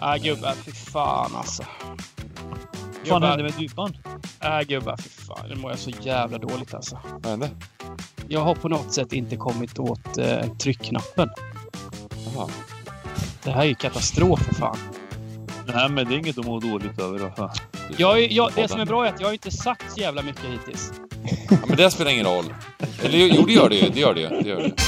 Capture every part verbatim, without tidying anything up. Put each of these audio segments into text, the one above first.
Äh gubbar, fy fan alltså. Vad fan hände med djupan? Äh gubbar, fy fan. Det mår jag så jävla dåligt alltså. Vad hände? Jag har på något sätt inte kommit åt eh, tryckknappen. Jaha. Det här är ju katastrof för fan. Nej, men det är inget att må dåligt över då. Fan. Jag, jag, det som är bra är att jag har inte sagt så jävla mycket hittills. Ja, men det spelar ingen roll. Eller jo, det gör det ju. Det gör det ju. Det gör det.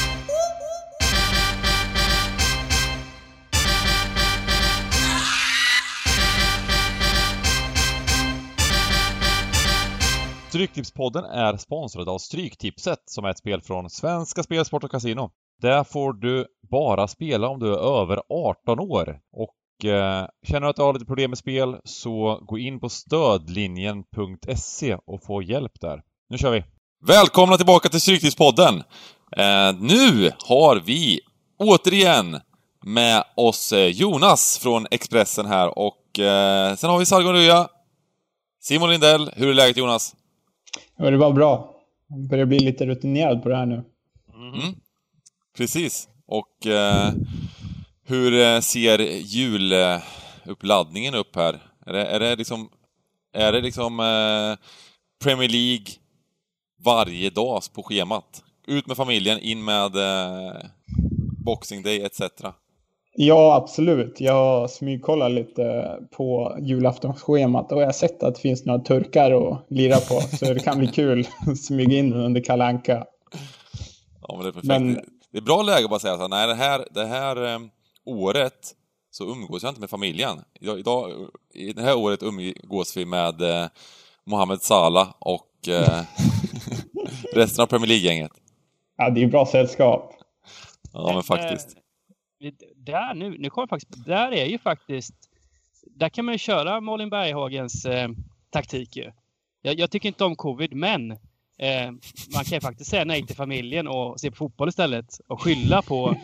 Stryktipspodden är sponsrad av Stryktipset som är ett spel från Svenska Spel, Sport och Casino. Där får du bara spela om du är över arton år. Och eh, känner du att du har lite problem med spel så gå in på stödlinjen punkt se och få hjälp där. Nu kör vi! Välkomna tillbaka till Stryktipspodden! Eh, nu har vi återigen med oss Jonas från Expressen här och eh, sen har vi Sargon Röja, Simon Lindell. Hur är läget, Jonas? Ja, det var bra. Jag börjar bli lite rutinerad på det här nu. Mm. Precis. Och eh, hur ser juluppladdningen upp här? Är det, är det liksom, är det liksom eh, Premier League varje dag på schemat? Ut med familjen, in med eh, Boxing Day et cetera. Ja, absolut. Jag smygkollar lite på julaftonsschemat och jag har sett att det finns några turkar att lira på. Så det kan bli kul att smyga in under Kalle Anka. Ja, men det är perfekt. Men... Det är bra läge att bara säga så här, nej, det här, det här eh, året så umgås jag inte med familjen. Idag, idag, i det här året umgås vi med eh, Mohamed Salah och eh, resten av Premier League-gänget. Ja, det är bra sällskap. Ja, men faktiskt. Där, nu, nu kommer faktiskt, där är ju faktiskt, där kan man ju köra Malin Berghagens eh, taktik ju. Jag, jag tycker inte om covid, men eh, man kan ju faktiskt säga nej till familjen och se på fotboll istället och skylla på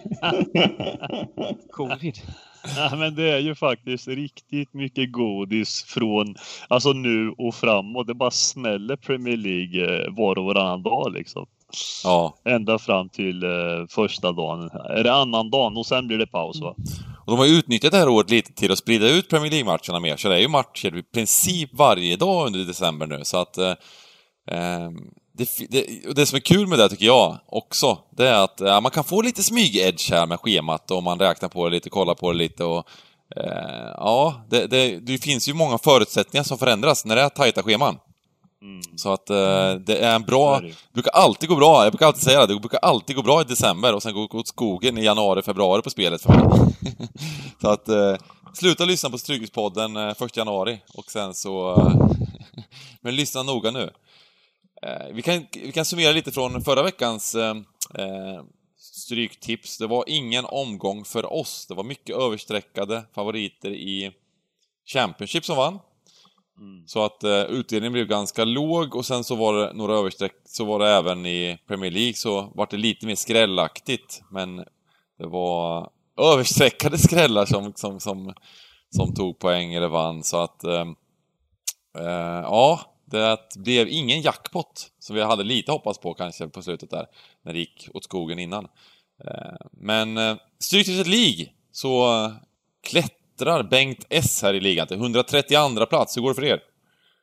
covid. Ja, men det är ju faktiskt riktigt mycket godis från, alltså nu och framåt. Det bara smäller Premier League eh, var och varannan dag liksom. Ja. Ända fram till eh, första dagen. Är det annan dagen och sen blir det paus, va? Och de har utnyttjat det här året lite till att sprida ut Premier League-matcherna mer. Så det är ju matcher i princip varje dag under december nu. Så att eh, det, det, det som är kul med det tycker jag också, det är att eh, man kan få lite smyg-edge här med schemat och man räknar på det lite, kollar på det lite och eh, ja, det, det, det finns ju många förutsättningar som förändras när det är tajta scheman. Mm. Så att uh, det är en bra, det brukar alltid gå bra, jag brukar alltid säga det, det brukar alltid gå bra i december och sen gå åt skogen i januari, februari på spelet för mig. Så att uh, sluta lyssna på Stryktipspodden uh, första januari och sen så uh, men lyssna noga nu. Uh, vi, kan, vi kan summera lite från förra veckans uh, uh, stryktips. Det var ingen omgång för oss, det var mycket översträckade favoriter i Championship som vann. Mm. Så att uh, utdelningen blev ganska låg och sen så var det några översträck, så var det även i Premier League så var det lite mer skrällaktigt, men det var översträckade skrällar som, som, som, som tog poäng eller vann, så att uh, uh, ja, det blev ingen jackpot som vi hade lite hoppats på kanske på slutet där när det gick åt skogen innan. Uh, men uh, Stryktipset League så uh, klätt Bengt S här i ligan till hundratrettioandra plats. Hur går det för er?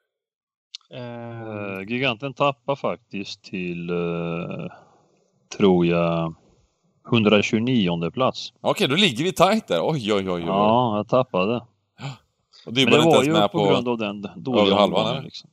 Uh, giganten tappar faktiskt till uh, tror jag hundratjugonionde plats. Okej, okay, då ligger vi tajt där. Oj, oj, oj, oj. Ja, jag tappade. Och det, Men det var ju med på, på grund av den dåliga halvan liksom.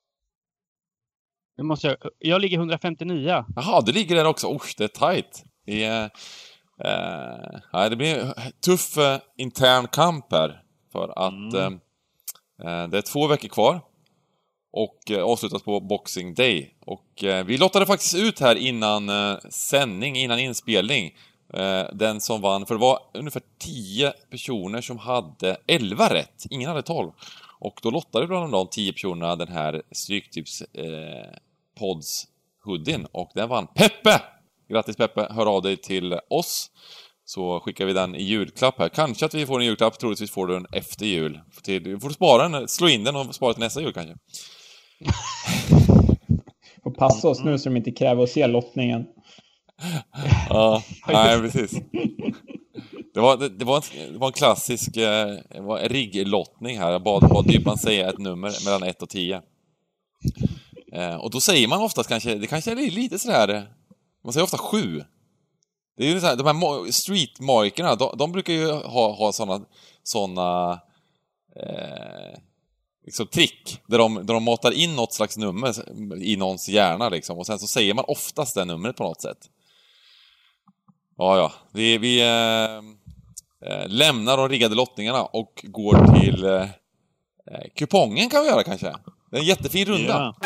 Nu måste jag, jag ligger hundrafemtionio. Jaha, det ligger där också. Usch, det är tajt. Det är Uh, nej, det blir tuff uh, intern kamp här för att mm. uh, det är två veckor kvar och uh, avslutas på Boxing Day och uh, vi lottade faktiskt ut här innan uh, sändning, innan inspelning uh, den som vann, för det var ungefär tio personer som hade elva rätt, ingen hade tolv och då lottade vi bland de tio personerna den här Stryktips uh, pods hoodien och den vann Peppe! Grattis Peppe, hör av dig till oss så skickar vi den i julklapp här. Kanske att vi får en julklapp, troligtvis får du den efter jul. Du får spara den, slå in den och spara till nästa jul kanske. Och passa oss nu så de inte kräver att se lottningen. Ja, nej precis. Det var, det, det var, en, det var en klassisk eh, rigglottning här. Jag bad, bad Dybban säga ett nummer mellan ett och tio. Eh, och då säger man oftast kanske, det kanske är lite sådär, man säger ofta sju. Det är ju så här, de här streetmarkerna, de, de brukar ju ha, ha såna, såna eh, liksom trick, där de, där de matar in något slags nummer i någons hjärna liksom, och sen så säger man oftast det numret på något sätt. Ja, ja. Vi, vi eh, eh, lämnar de riggade lottningarna och går till eh, kupongen kan vi göra kanske. Det är en jättefin runda. Yeah.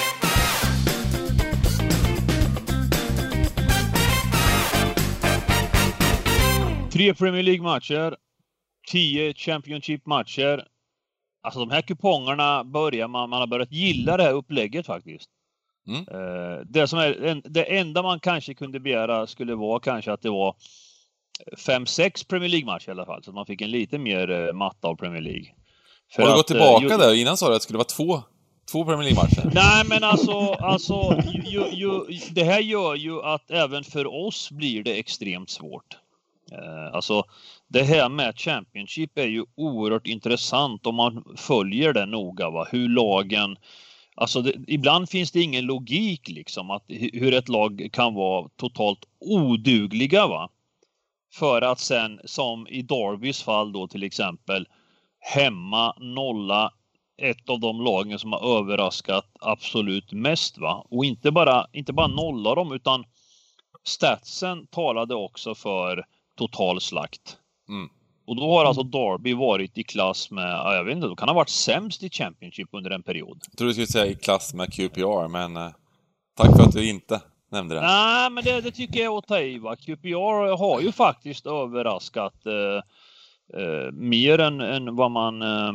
Tre Premier League-matcher, tio Championship-matcher. Alltså de här kupongerna börjar man, man har börjat gilla det här upplägget faktiskt. Mm. Uh, det, som är, det enda man kanske kunde begära skulle vara kanske att det var fem sex Premier League-matcher i alla fall. Så att man fick en lite mer uh, matta av Premier League. För har du att, gått tillbaka uh, ju, där? Innan sa du att det skulle vara två, två Premier League-matcher. Nej, men alltså, alltså ju, ju, det här gör ju att även för oss blir det extremt svårt. Uh, alltså det här med Championship är ju oerhört intressant om man följer det noga, va? Hur lagen, alltså det, ibland finns det ingen logik liksom att hur ett lag kan vara totalt odugliga, va? För att sen som i Derbys fall då till exempel hemma nolla ett av de lagen som har överraskat absolut mest, va? Och inte bara inte bara nolla dem, utan statsen talade också för total slakt. Mm. Och då har alltså Derby varit i klass med, jag vet inte, då kan ha varit sämst i Championship under en period. Jag tror du skulle säga i klass med Q P R, men eh, tack för att du inte nämnde det. Nej, men det, det tycker jag är att ta i, va? Q P R har ju faktiskt överraskat eh, eh, mer än, än vad man eh,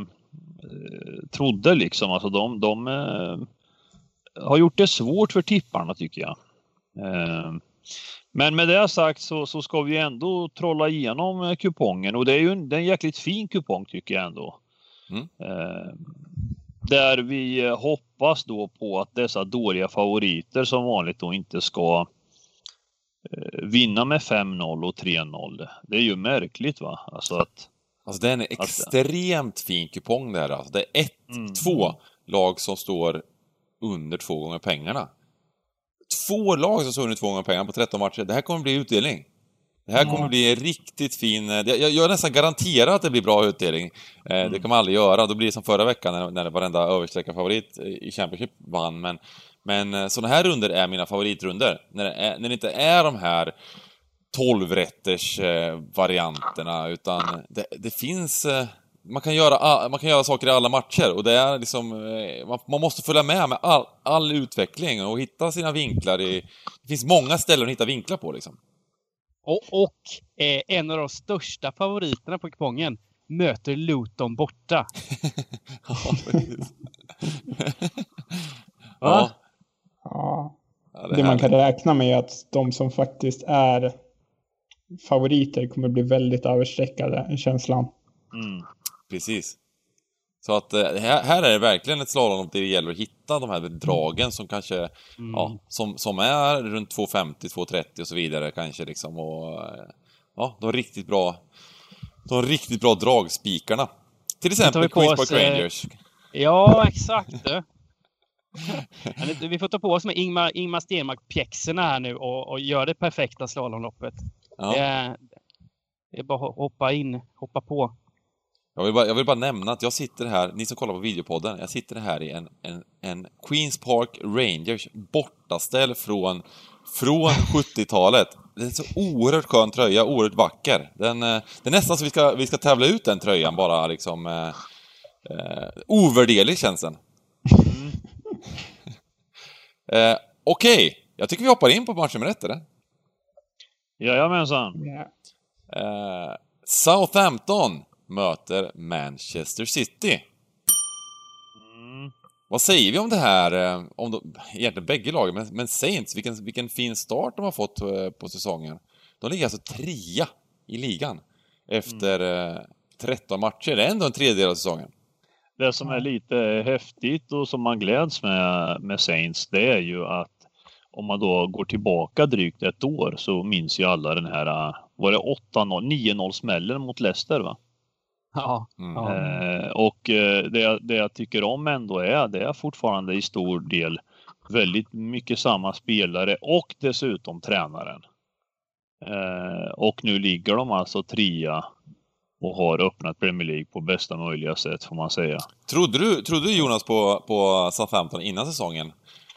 trodde liksom. Alltså de, de eh, har gjort det svårt för tipparna, tycker jag. Eh, Men med det sagt så, så ska vi ändå trolla igenom kupongen. Och det är ju en, det är en jäkligt fin kupong tycker jag ändå. Mm. Eh, där vi hoppas då på att dessa dåliga favoriter som vanligt då inte ska eh, vinna med fem noll och tre noll. Det är ju märkligt, va? Alltså att... Alltså det är en extremt fin kupong där. Alltså det är ett, mm. två lag som står under två gånger pengarna. Två lag som står under två gånger pengarna på tretton matcher. Det här kommer bli utdelning. Det här kommer bli en riktigt fin... Jag, jag är nästan garanterad att det blir bra utdelning. Eh, mm. Det kan man aldrig göra. Då blir det som förra veckan när, när varenda översträckad favorit i Championship vann. Men, men sådana här runder är mina favoritrunder. När det, är, när det inte är de här tolv-rätters eh, varianterna. Utan det, det finns... Eh, man, kan göra, man kan göra saker i alla matcher. Och det är liksom... Eh, man, man måste följa med med all, all utveckling. Och hitta sina vinklar i... Det finns många ställen att hitta vinklar på liksom. Och, och eh, en av de största favoriterna på kupongen möter Luton borta. Ja, ja. Ja. Ja. Det, det man kan räkna med är att de som faktiskt är favoriter kommer bli väldigt överstreckade i känslan. Mm. Precis. Så att här, här är det verkligen ett slalom där det gäller att hitta de här dragen som kanske mm. ja, som, som är runt två femtio, två trettio och så vidare kanske liksom, och ja, de riktigt bra de riktigt bra dragspikarna. Till exempel Queens Park Rangers. Ja, exakt. Vi får ta på oss med Ingmar, Ingmar Stenmark-pjäxorna här nu och, och göra det perfekta slalomloppet. Ja. Det, är, det är bara att hoppa in, hoppa på. Jag vill, bara, jag vill bara nämna att jag sitter här, ni som kollar på videopodden, jag sitter här i en, en, en Queens Park Rangers bortaställ från, från sjuttiotalet. Det är en så oerhört skön tröja, oerhört vacker. Den, det är nästan så vi ska, vi ska tävla ut den tröjan, bara liksom eh, eh, ovärderlig känns den. Mm. eh, Okej, okay. Jag tycker vi hoppar in på match nummer ett, eller? Jajamensan. Yeah. Eh, Southampton möter Manchester City. Mm. Vad säger vi om det här? Om de, egentligen bägge lagen, men, men Saints, vilken, vilken fin start de har fått på säsongen. De ligger alltså trea i ligan efter mm. tretton matcher. Det är ändå en tredjedel av säsongen. Det som är lite häftigt och som man gläds med, med Saints, det är ju att om man då går tillbaka drygt ett år så minns ju alla den här, var det åtta noll, nio noll smällen mot Leicester va? Ja. Mm. ja. Eh, och eh, det, det jag tycker om ändå är, det är fortfarande i stor del väldigt mycket samma spelare och dessutom tränaren. Eh, och nu ligger de alltså trea och har öppnat Premier League på bästa möjliga sätt får man säga. Trodde du, trodde du Jonas på, på Southampton innan säsongen?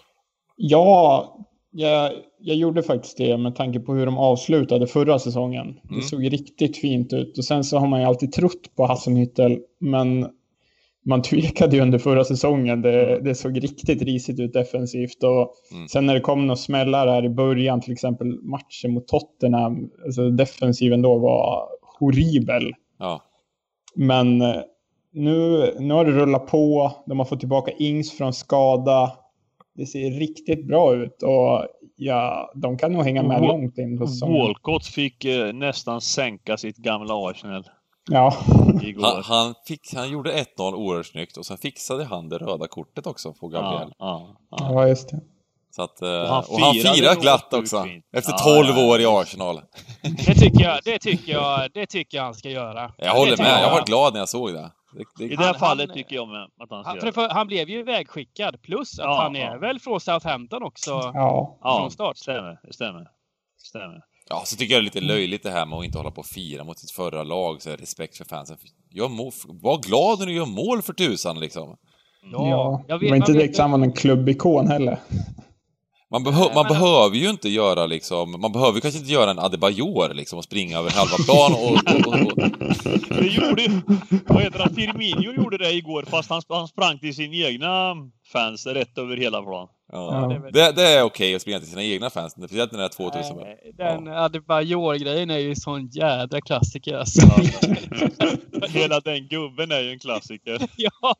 Ja, jag, jag gjorde faktiskt det med tanke på hur de avslutade förra säsongen. Mm. Det såg riktigt fint ut. Och sen så har man ju alltid trott på Hasenhüttl, men man tvekade ju under förra säsongen. Det, det såg riktigt risigt ut defensivt. Och mm. sen när det kom några smällar här i början, till exempel matchen mot Tottenham, alltså defensiven då var horribel. Ja. Men nu, nu har det rullat på. De har fått tillbaka Ings från skada. Det ser riktigt bra ut och ja, de kan nog hänga med Wal- långt in på säsongen. Walcott fick eh, nästan sänka sitt gamla Arsenal. Ja. Han, han, fick, han gjorde ett noll oerhört snyggt och sen fixade han det röda kortet också på Gabriel. Ja, ja, ja. ja just det. Så att, och han, och han firar glatt också. Fint. Efter tolv ja, år i Arsenal. Det tycker jag, det tycker jag, det tycker jag han ska göra. Jag håller med, jag, jag var glad när jag såg det. Det, det... I det här han, fallet tycker jag med att han ska han, göra. För, han blev ju vägskickad plus att ja, han är ja. väl från Southampton också. Ja, från start. Ja, stämmer, stämmer. Stämmer. Ja, så tycker jag det är lite löjligt det här med att inte hålla på och fira mot sitt förra lag, så respekt för fansen. Jag må, var glad när du gör mål för tusan liksom. Ja, ja jag vet, det var inte direkt samma en klubbikon heller. Man, behö- man behöver ju inte göra liksom, man behöver kanske inte göra en Adebayor liksom och springa över halva plan och, och, och, och. Det gjorde ju, vad heter det, Firmino gjorde det igår fast han, han sprang till sin egna fans rätt över hela plan. Ja, ja. Det, det är okej att springa till sina egna fans, speciellt när det är tvåtusen. Nej, den ja. Adebayor-grejen är ju sån jädra klassiker alltså. Ja. Hela den gubben är ju en klassiker. Ja.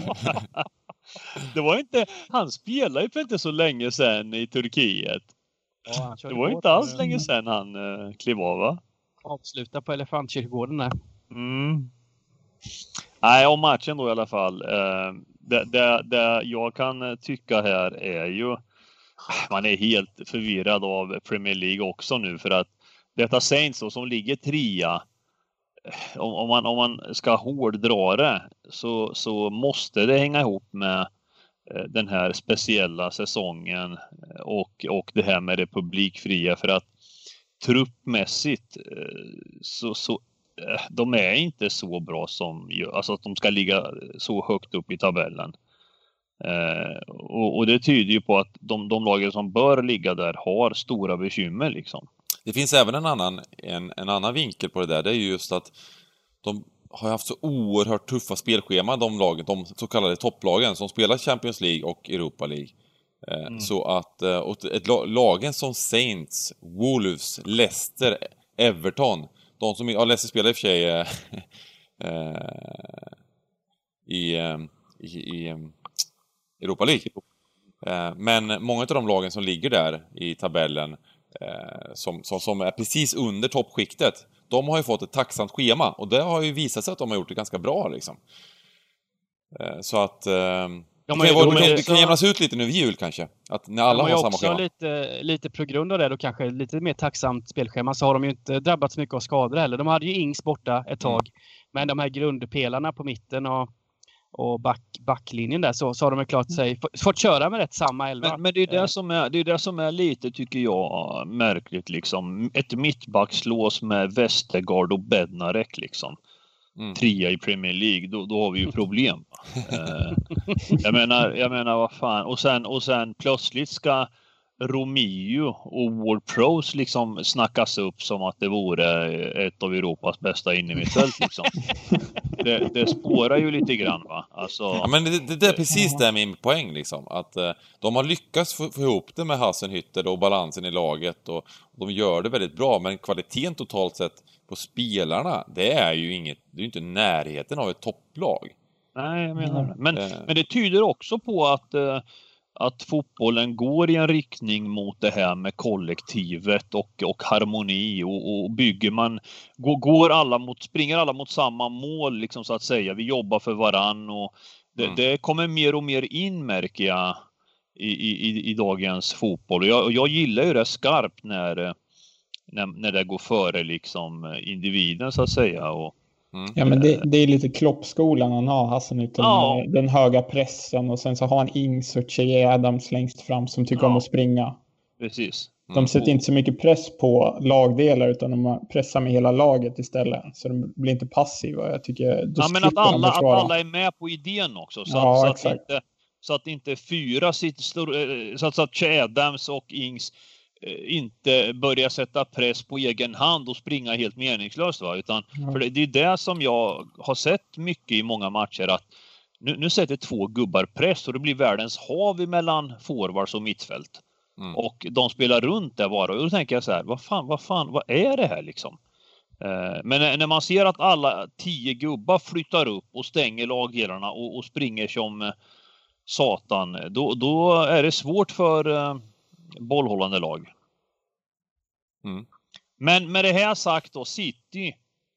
Det var inte, han spelade ju för inte så länge sedan i Turkiet. Ja, det var inte alls länge sedan han uh, klev av va? Avsluta på Elefantkyrkogården där. Mm. Nej, om matchen då i alla fall. Uh, det, det, det jag kan tycka här är ju, man är helt förvirrad av Premier League också nu för att detta Saints då, som ligger trea, om, om, man, om man ska hårddra det så, så måste det hänga ihop med den här speciella säsongen och, och det här med det publikfria för att truppmässigt så, så de är inte så bra som, alltså att de ska ligga så högt upp i tabellen. Och, och det tyder ju på att de, de lagen som bör ligga där har stora bekymmer liksom. Det finns även en annan, en, en annan vinkel på det där, det är ju just att de har haft så oerhört tuffa spelscheman, de lagen, de så kallade topplagen som spelar Champions League och Europa League. Mm. Så att och ett, lagen som Saints, Wolves, Leicester, Everton, de som, ja, Leicester spelar i och för sig äh, i, i, i Europa League. Äh, men många av de lagen som ligger där i tabellen äh, som, som, som är precis under toppskiktet, de har ju fått ett tacksamt schema och det har ju visat sig att de har gjort det ganska bra liksom. Så att eh, de det kan, vara, det kan, det kan jämnas ut lite nu vid jul kanske. Att när alla har, har samma också schema. Lite, lite på grund av det och kanske lite mer tacksamt spelschema så har de ju inte drabbats mycket av skador heller. De hade ju Ings borta ett tag. Mm. Men de här grundpelarna på mitten och och back, backlinjen där så, så har de klart sig fått, fått köra med rätt samma elva. Men, men det är det som är det är det som är lite tycker jag märkligt liksom ett mittbackslås med Vestergaard och Bednarek liksom. Mm. Trea i Premier League då, då har vi ju problem. eh, jag menar jag menar vad fan och sen och sen plötsligt ska Romeo och Ward-Prowse liksom snackas upp som att det vore ett av Europas bästa innermittfält liksom. det, det spårar ju lite grann va. Alltså, ja, men det, det, det är precis det min poäng liksom. Att eh, de har lyckats få, få ihop det med Hasenhüttl och balansen i laget och, och de gör det väldigt bra. Men kvaliteten totalt sett på spelarna, det är ju inget, det är ju inte närheten av ett topplag. Nej, jag menar det. Men, mm. men det tyder också på att eh, att fotbollen går i en riktning mot det här med kollektivet och, och harmoni och, och bygger man går, går alla mot, springer alla mot samma mål liksom så att säga, vi jobbar för varann och det, mm. det kommer mer och mer in märker jag i, i, i dagens fotboll. Och jag, och jag gillar ju det skarpt när, när, när det går före liksom individen så att säga. Och, Mm. Ja, men det, det är lite Klopp-skolan han har, Hasenhüttl, Ja. med den höga pressen, och sen så har han Ings och Che Adams längst fram som tycker Ja. om att springa. precis. De sätter inte så mycket press på lagdelar, utan de pressar med hela laget istället. Så de blir inte passiva. Jag tycker, då Ja, men att slipper de alla, att försvara. alla är med på idén också. Så, Ja, att, så, att, exakt. inte, så att inte fyra sitter, stor- eh, så att, så att Che Adams och Ings eh, inte börjar sätta press på egen hand och springa helt meningslöst. Va? Utan, Ja. för det, det är det som jag har sett mycket i många matcher, att nu, nu sätter två gubbar press och det blir världens hav mellan forwards och mittfält. Mm. Och de spelar runt där bara. Och då tänker jag så här, vad fan, vad fan, vad är det här liksom? Eh, men när- när man ser att alla tio gubbar flyttar upp och stänger lagdelarna och, och springer som eh, satan, då, då är det svårt för eh, bollhållande lag. Mm. Men med det här sagt då, City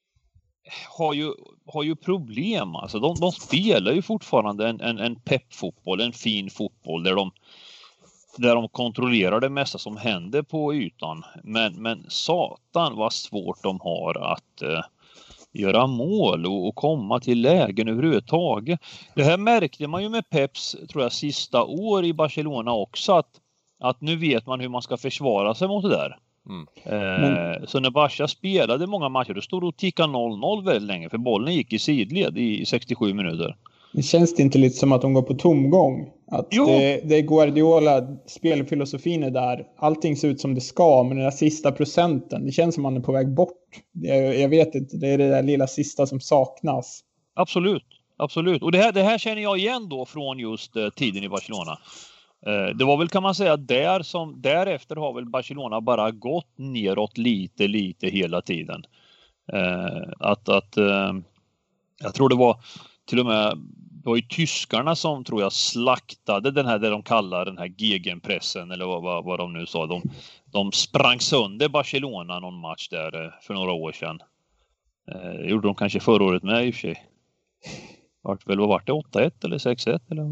har ju, har ju problem. Alltså de, de spelar ju fortfarande en, en, en peppfotboll, en fin fotboll där de där de kontrollerar det mesta som händer på ytan. Men, men satan vad svårt de har att eh, göra mål och, och komma till lägen överhuvudtaget. Det här märkte man ju med Peps, tror jag, sista år i Barcelona också, att, att nu vet man hur man ska försvara sig mot det där. Mm. Eh, Men- Så när Barca spelade många matcher, då stod det och tickade noll noll väldigt länge, för bollen gick i sidled i sextiosju minuter. Det känns det inte lite som att de går på tomgång? Att Jo. det, det är Guardiola, spelfilosofin är där. Allting ser ut som det ska, men den där sista procenten, det känns som att man är på väg bort. Jag, jag vet inte, det är det där lilla sista som saknas. Absolut, absolut. Och det här, det här känner jag igen då från just eh, tiden i Barcelona. Eh, det var väl, kan man säga, där som därefter har väl Barcelona bara gått neråt lite, lite hela tiden. Eh, att, att eh, jag tror det var till och med, det var ju tyskarna som tror jag slaktade den här, det de kallar den här gegenpressen, eller vad, vad, vad de nu sa. De, de sprang sönder Barcelona någon match där eh, för några år sedan. Eh, det gjorde de kanske förra året med i och för sig. Vart väl, vad vart det? åtta ett eller sex ett eller?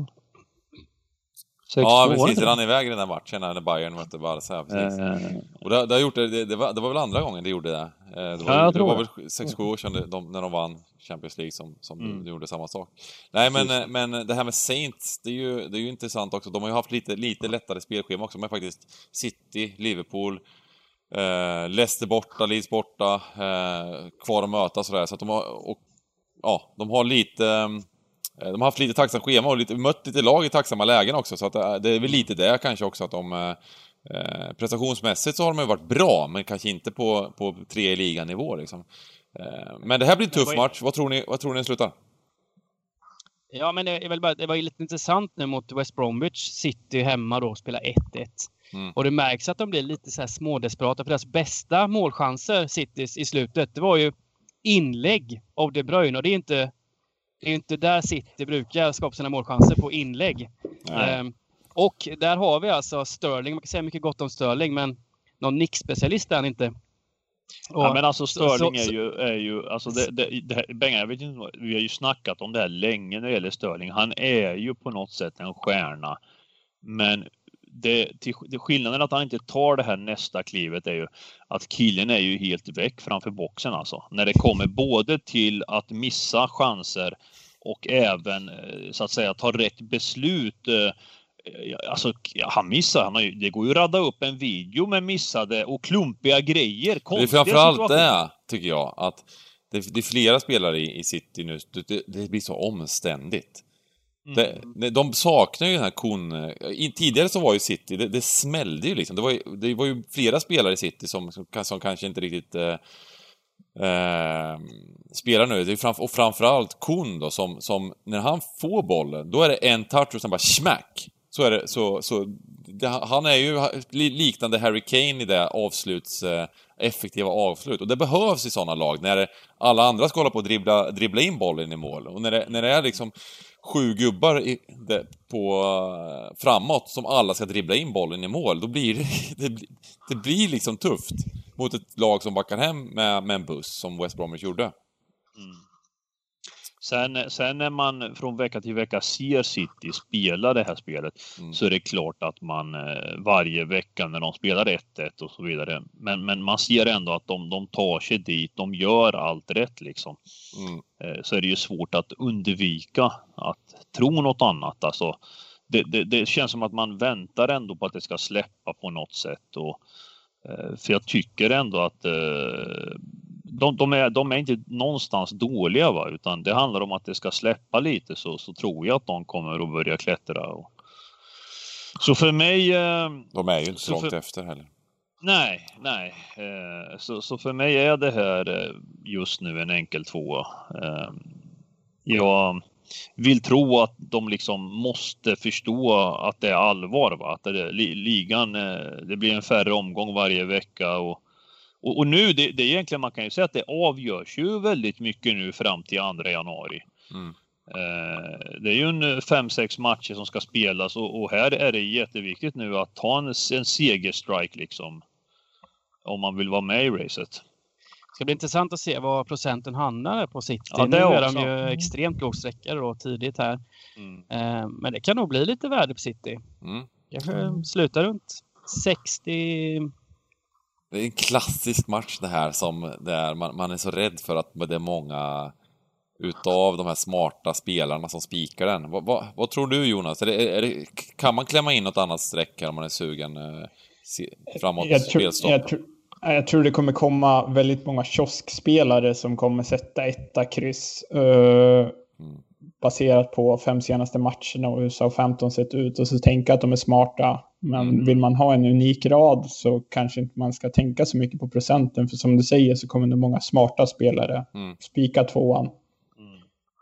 sex två, Ja, precis. eller? Det rann iväg i den här matchen när Bayern mötte Barca. Precis. Eh, Och det, det, har gjort det, det, det, var, det var väl andra gången det gjorde det. Eh, Det var, Ja, jag det tror var det. väl sex sju år sedan det, de, när de vann Champions League som, som Mm. de gjorde samma sak. Nej, men, eh, men det här med Saints, det är ju, det är ju intressant också. De har ju haft lite, lite lättare spelschema också, men faktiskt City, Liverpool, eh, Leicester borta, Leeds borta, eh, kvar att möta sådär. Så att de har, och, ja, de har lite... eh, De har haft lite tacksamt schema och lite, mött lite lag i tacksamma lägen också, så att det, det är väl lite det kanske också att de eh, prestationsmässigt så har de ju varit bra, men kanske inte på, på tre i liganivå liksom. Eh, men det här blir en tuff vad är- match. Vad tror ni, vad tror ni slutar? Ja, men det, är väl bara, det var ju lite intressant nu mot West Bromwich. City hemma då och spelar ett ett. Mm. Och det märks att de blir lite så här smådesperata, för deras bästa målchanser Citys i slutet, det var ju inlägg av De Bruyne. Och det är inte, det är inte där City brukar skapa sina målchanser, på inlägg. Nej. Ehm, och där har vi alltså Sterling. Man kan säga mycket gott om Sterling, men någon nickspecialist är han inte. Och, Ja, men alltså Sterling så- så- är ju, är ju alltså det, det, det här, Benga, jag vet inte, vad- vi har ju snackat om det här länge när det gäller Sterling. Han är ju på något sätt en stjärna. Men det, till, det skillnaden att han inte tar det här nästa klivet är ju att killen är ju helt väck framför boxen alltså. När det kommer både till att missa chanser och även eh, så att säga ta rätt beslut. eh, Alltså han missar, han har ju, det går ju att radda upp en video med missade och klumpiga grejer. Det är konstiga framförallt situationer. det, tycker jag, att det, det är flera spelare i, i City nu, det, det blir så omständigt. Det, det, de saknar ju den här kon... I, tidigare så var ju City, det, det smällde ju liksom. Det var ju, det var ju flera spelare i City som, som, som kanske inte riktigt eh, eh, spelar nu. Det är framför, och framförallt Kun då, som, som när han får bollen, då är det en touch och sen bara smack. Så är det, så, så det, han är ju liknande Harry Kane i det avsluts, eh, effektiva avslut. Och det behövs i sådana lag när det, alla andra ska hålla på att dribbla, dribbla in bollen i mål. Och när det, när det är liksom sju gubbar i, det, på uh, framåt som alla ska dribbla in bollen i mål, då blir det, det, blir- det blir liksom tufft mot ett lag som backar hem med, med en buss som West Bromwich gjorde. Sen, sen när man från vecka till vecka ser City spela det här spelet mm. så är det klart att man varje vecka när de spelar ett ett och så vidare. Men, men man ser ändå att de, de tar sig dit, de gör allt rätt liksom. Mm. Så är det ju svårt att undvika att tro något annat. Alltså, det, det, det känns som att man väntar ändå på att det ska släppa på något sätt. Och, för jag tycker ändå att De, de, är, de är inte någonstans dåliga, va? Utan det handlar om att det ska släppa lite så, så tror jag att de kommer att börja klättra. Och... Så för mig... Eh, de är ju inte så långt för... efter heller. Nej, nej. Eh, så, så för mig är det här just nu en enkel tvåa. Eh, jag vill tro att de liksom måste förstå att det är allvar, va? Att det, ligan, det blir en färre omgång varje vecka och Och, och nu, det, det är egentligen, man kan ju säga att det avgörs ju väldigt mycket nu fram till andra januari. Mm. Eh, det är ju en fem sex matcher som ska spelas och, och här är det jätteviktigt nu att ta en, en segerstrike liksom. Om man vill vara med i racet. Det ska bli intressant att se vad procenten handlar på City. Ja, nu är också. de ju extremt lågsträckare då tidigt här. Mm. Eh, men det kan nog bli lite värde på City. Mm. Kanske slutar runt sextio... Det är en klassisk match det här som där man, man är så rädd för att det är många utav de här smarta spelarna som spikar den. Vad, vad, vad tror du, Jonas? Är det, är det, kan man klämma in något annat streck här om man är sugen eh, framåt jag tror, spelstopp? Jag, tr- jag tror det kommer komma väldigt många kioskspelare som kommer sätta etta kryss uh, mm. baserat på fem senaste matcherna och hur Southampton sett ut och så tänka att de är smarta. Men mm. vill man ha en unik rad så kanske inte man ska tänka så mycket på procenten. För som du säger så kommer det många smarta spelare mm. spika tvåan. Mm.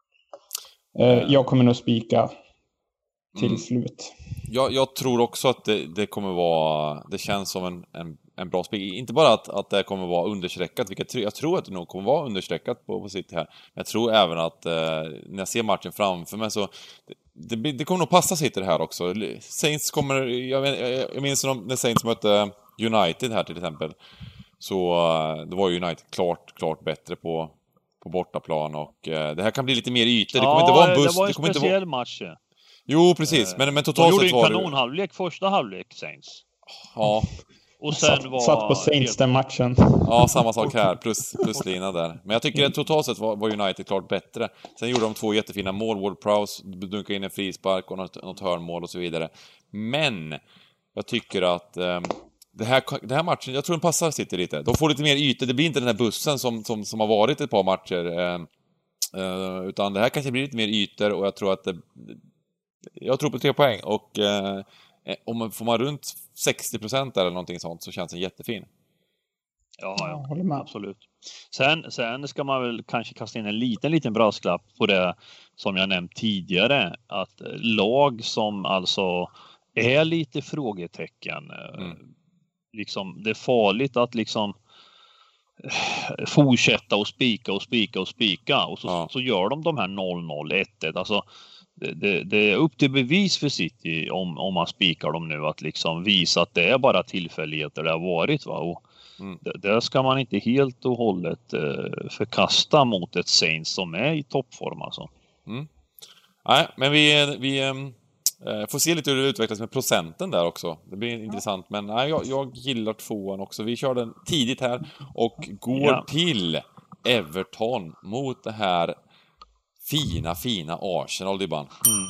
Uh, jag kommer nog spika till mm. slut. Jag, jag tror också att det, det kommer vara... Det känns som en, en, en bra spik. Inte bara att, att det kommer vara understreckat. Vilket jag tror att det nog kommer vara understreckat på, på City här. Men jag tror även att eh, när jag ser matchen framför mig så... Det, det, det kommer nog passa City här också. Saints kommer... Jag, jag, jag minns när Saints mötte United här till exempel. Så det var ju United klart, klart bättre på, på bortaplan. Och eh, det här kan bli lite mer ytor. Det kommer ja, inte vara en buss. Det var en det kommer speciell inte vara... match. Jo, precis. Men, men totalt sett var det... De gjorde en kanonhalvlek det... första halvlek, Saints. Ja. Och sen satt, var... satt på Saints den matchen. Ja, samma sak här. Plus, plus lina där. Men jag tycker att totalt sett var, var United klart bättre. Sen gjorde de två jättefina mål. Ward-Prowse dunkade in en frispark och något, något hörnmål och så vidare. Men jag tycker att um, det, här, det här matchen, jag tror den passar City lite. De får lite mer ytor. Det blir inte den här bussen som, som, som har varit ett par matcher. Um, uh, utan det här kanske blir lite mer ytor och jag tror att det, jag tror på tre poäng. Och uh, om man får man runt sextio procent eller någonting sånt så känns den jättefin. Ja, ja, absolut. Sen, sen ska man väl kanske kasta in en liten, liten brasklapp på det som jag nämnt tidigare. Att lag som alltså är lite frågetecken. Mm. Liksom, det är farligt att liksom fortsätta och spika och spika och spika. Och så, ja. så gör de de här noll noll ett ett. Alltså Det, det, det är upp till bevis för City om, om man spikar dem nu att liksom visa att det är bara tillfälligheter det har varit, va? Och mm. det, det ska man inte helt och hållet eh, förkasta mot ett Saints som är i toppform alltså. Mm. Nej, men vi, vi eh, får se lite hur det utvecklas med procenten där också. Det blir intressant, men nej, jag, jag gillar tvåan också. Vi kör den tidigt här och går ja. till Everton mot det här Fina, fina Arsenal, Dybban. Mm.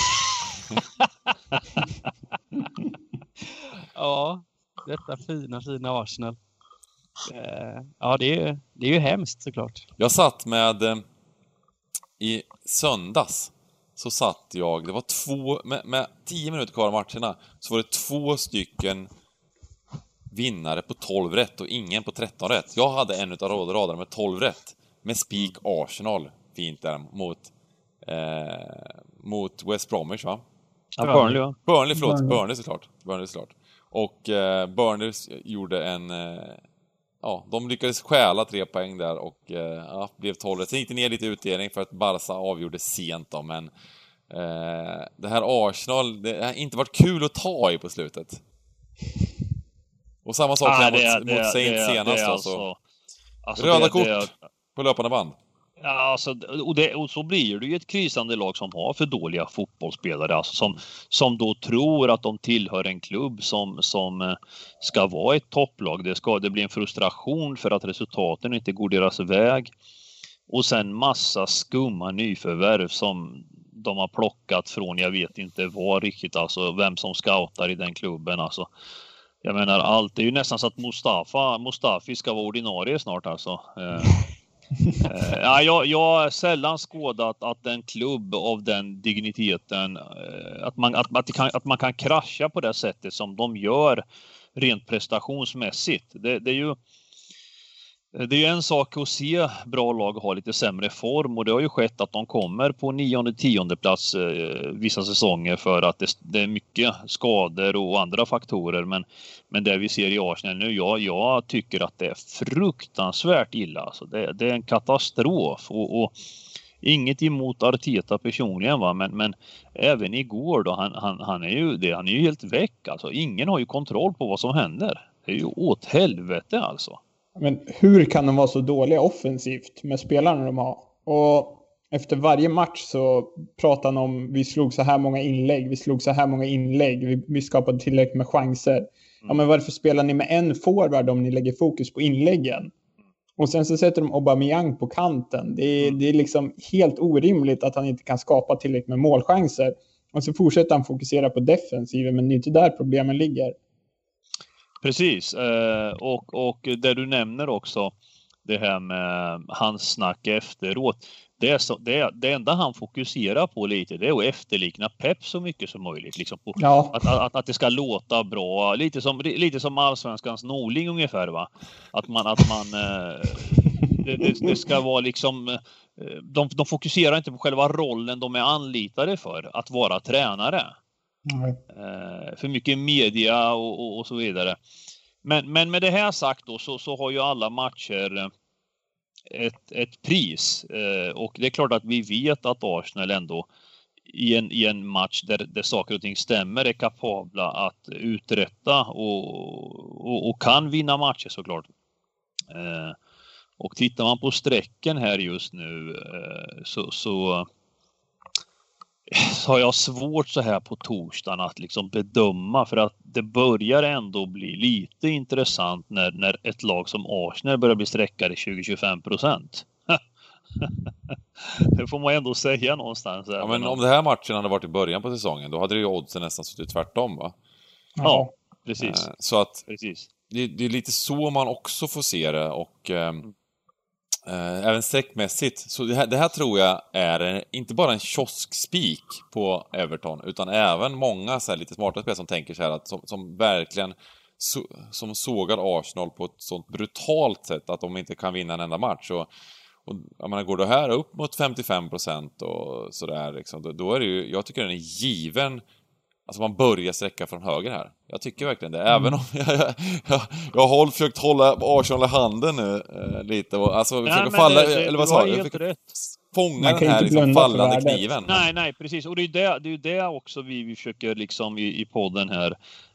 Ja, detta fina, fina Arsenal. Eh, ja, det är, det är ju hemskt såklart. Jag satt med... Eh, I söndags så satt jag... Det var två... Med, med tio minuter kvar av matcherna så var det två stycken vinnare på tolv rätt och ingen på tretton rätt. Jag hade en utav radarna med tolv rätt. Med spik Arsenal. Fint där mot eh, mot West Bromwich, va? Ja, Burnley, va? Burnley, förlåt. Burnley, Burnley såklart. Burnley såklart. Och eh, Burnley gjorde en... Eh, ja, de lyckades stjäla tre poäng där och eh, ja, blev tolv. Sen gick det ner lite utdelning för att Barca avgjorde sent då, men eh, det här Arsenal, det har inte varit kul att ta i på slutet. Och samma sak ah, mot, det, mot Saints senast. Det, det, alltså, alltså, alltså röda det, kort det, på löpande band. Ja, alltså, och, det, och så blir det ju ett krisande lag som har för dåliga fotbollsspelare, alltså som, som då tror att de tillhör en klubb som, som ska vara ett topplag. Det ska det bli en frustration för att resultaten inte går deras väg. Och sen massa skumma nyförvärv som de har plockat från, jag vet inte vad riktigt, alltså vem som scoutar i den klubben. Alltså, jag menar, allt det är ju nästan så att Mustafa, Mustafi ska vara ordinarie snart alltså. Eh, eh, ja, jag, jag har sällan skådat att en klubb av den digniteten, eh, att, man, att, att, det kan, att man kan krascha på det sättet som de gör rent prestationsmässigt. Det, det är ju Det är ju en sak att se bra lag ha lite sämre form, och det har ju skett att de kommer på nionde, tionde plats eh, vissa säsonger för att det, det är mycket skador och andra faktorer. Men, men det vi ser i Arsenal nu, jag, jag tycker att det är fruktansvärt illa. Alltså det, det är en katastrof, och, och inget emot Arteta personligen, va? Men, men även igår då, han, han, han, är ju, det, han är ju helt väck. Alltså, ingen har ju kontroll på vad som händer. Det är ju åt helvete alltså. Men hur kan de vara så dåliga offensivt med spelarna de har? Och efter varje match så pratar de om vi slog så här många inlägg, vi slog så här många inlägg, vi, vi skapade tillräckligt med chanser. Mm. Ja, men varför spelar ni med en forward om ni lägger fokus på inläggen? Och sen så sätter de Aubameyang på kanten. Det är, mm. det är liksom helt orimligt att han inte kan skapa tillräckligt med målchanser. Och så fortsätter han fokusera på defensiven, men det är inte där problemen ligger. Precis, och, och det du nämner också, det här med hans snack efteråt, det, är så, det, det enda han fokuserar på lite, det är att efterlikna Pep så mycket som möjligt. Liksom på, ja. att, att, att det ska låta bra, lite som, lite som allsvenskans Norling ungefär, va? Att man, att man det, det, det ska vara liksom, de, de fokuserar inte på själva rollen de är anlitade för, att vara tränare. Mm. För mycket media och, och, och så vidare. Men, men med det här sagt då, så, så har ju alla matcher ett, ett pris. Och det är klart att vi vet att Arsenal ändå i en, i en match där, där saker och ting stämmer är kapabla att uträtta och, och, och kan vinna matcher såklart. Och tittar man på strecken här just nu så, så så har jag svårt så här på torsdagen att liksom bedöma, för att det börjar ändå bli lite intressant när, när ett lag som Arsenal börjar bli sträckade tjugo till tjugofem procent. Det får man ändå säga någonstans. Ja, men om det här matchen hade varit i början på säsongen, då hade det ju oddsen nästan suttit tvärtom, va? Ja, precis. Så att precis. Det, det är lite så man också får se det, och mm. Uh, även streckmässigt. Så det här, det här tror jag är inte bara en kioskspik på Everton, utan även många så här lite smarta spelare som tänker så här att som, som verkligen so, som sågar Arsenal på ett sånt brutalt sätt att de inte kan vinna en enda match. Och, och jag menar, går det här upp mot femtiofem procent och sådär liksom, då, då är det ju, jag tycker den är given. Alltså man börjar sträcka från höger här. Jag tycker verkligen det. Även om jag, jag, jag, jag har försökt hålla Arsenal i handen nu eh, lite. Och, alltså nej, försöka falla, det, det, eller vad sa jag? Försöka fånga den här liksom, fallande kniven. Nej, nej, precis. Och det är det, det, är det också vi, vi försöker liksom i, i podden här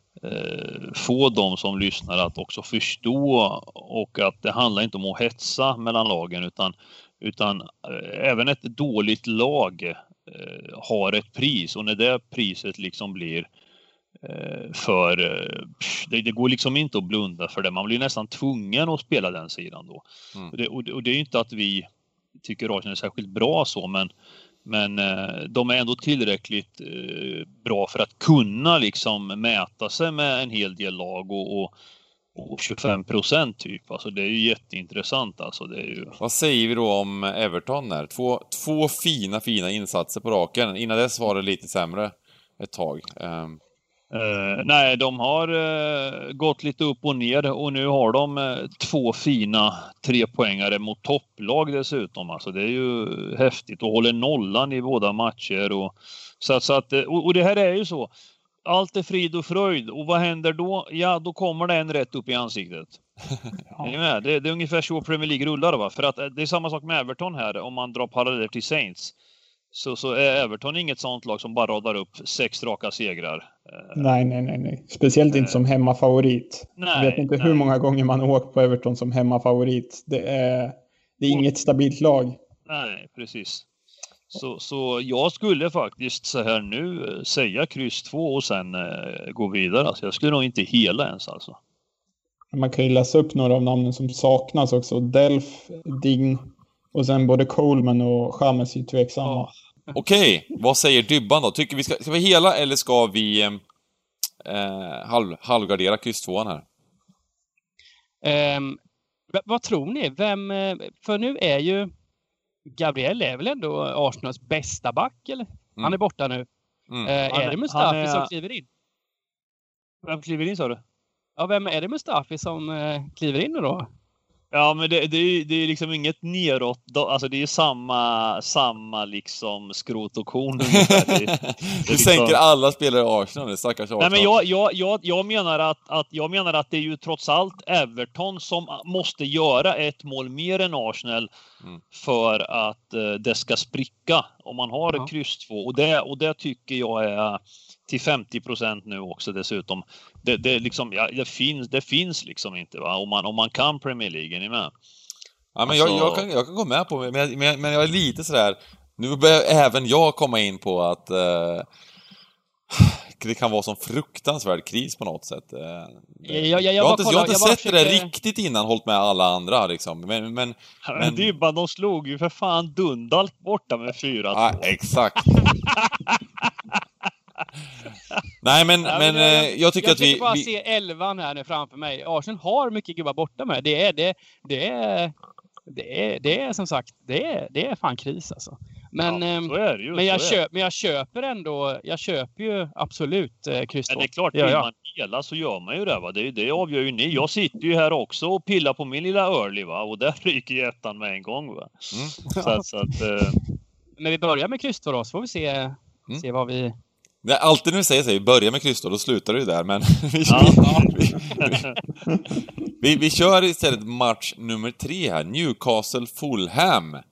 eh, få de som lyssnar att också förstå, och att det handlar inte om att hetsa mellan lagen, utan, utan eh, även ett dåligt lag har ett pris, och när det priset liksom blir eh, för eh, det, det går liksom inte att blunda för det, man blir nästan tvungen att spela den sidan då. Mm. och, det, och, och det är inte att vi tycker Arsenal är särskilt bra så, men, men eh, de är ändå tillräckligt eh, bra för att kunna liksom mäta sig med en hel del lag, och, och Och tjugofem procent typ. Alltså det är ju jätteintressant. Alltså det är ju... Vad säger vi då om Everton där? Två, två fina, fina insatser på raken. Innan dess var det lite sämre ett tag. Um... Uh, nej, de har uh, gått lite upp och ner. Och nu har de uh, två fina trepoängare mot topplag dessutom. Alltså det är ju häftigt. Och håller nollan i båda matcher. Och, så att, så att, och, och det här är ju så. Allt är frid och fröjd. Och vad händer då? Ja, då kommer det en rätt upp i ansiktet. Ja. Är med? Det, det är ungefär så Premier League rullar, va? För att det är samma sak med Everton här. Om man drar paralleller till Saints, så, så är Everton inget sånt lag som bara radar upp sex raka segrar. Nej, nej, nej. nej. Speciellt inte som hemmafavorit. Nej, jag vet inte nej. hur många gånger man har åkt på Everton som hemmafavorit. Det är, det är inget stabilt lag. Nej, precis. Så, så jag skulle faktiskt så här nu säga kryss två och sen eh, gå vidare. Alltså jag skulle nog inte hela ens alltså. Man kan ju läsa upp några av namnen som saknas också. Delf, Ding och sen både Coleman och Chamez är tveksamma. Oh. Okej, vad säger Dybban då? Tycker vi ska, ska vi hela eller ska vi eh, halv, halvgardera kryss tvåan här? Um, v- vad tror ni? Vem, för nu är ju Gabriel är väl ändå Arsenals bästa back, eller? Mm. Han är borta nu. Mm. Uh, är, är det Mustafi är... som kliver in? Vem kliver in, sa du? Ja, vem är det Mustafi som uh, kliver in nu då? Ja, men det, det, är, det är liksom inget neråt. Alltså det är samma, samma liksom skrot och korn. Det, det, det du liksom... sänker alla spelare i Arsenal, det stackars Arsenal. Nej, men jag, jag, jag, jag, menar att, att, jag menar att det är ju trots allt Everton som måste göra ett mål mer än Arsenal mm. för att uh, det ska spricka. Om man har ja. kryss två. Och det, och det tycker jag är till femtio procent nu också dessutom. Det, det, liksom, ja, det, finns, det finns liksom inte, va? Om man, om man kan Premier League, är ni med? Ja, men alltså... jag, jag, kan, jag kan gå med på det, men, jag, men, men jag är lite sådär... Nu börjar även jag komma in på att uh, det kan vara som fruktansvärd kris på något sätt. Uh, jag, jag, jag, jag har inte, kollar, jag har inte jag sett försöker... det riktigt innan, hållit med alla andra liksom. Men, men, ja, men... det är bara, de slog ju för fan Dundalk borta med fyra två. Ja, exakt. Nej, men, ja, men, men jag, jag tycker jag att vi... Jag bara vi... se elvan här nu framför mig. Arsenal har mycket gubbar borta med. Det är, det, det är, det är, det är som sagt, det är, det är fan kris alltså. Men, ja, så är det ju, men, jag så köp, men jag köper ändå, jag köper ju absolut eh, kryss två. Det är klart, vill ja, ja. man hela så gör man ju det, va. Det, det avgör ju ni. Jag sitter ju här också och pillar på min lilla early, va. Och där ryker ju ettan med en gång, va. Mm. Så att, så att, eh... Men vi börjar med kryss två då, så får vi se, mm. se vad vi... Det alltid när vi säger så här, vi börjar med kryss då, då slutar det ju där, men vi, ja. vi, vi, vi, vi kör istället match nummer tre här, Newcastle-Fulham. Mm.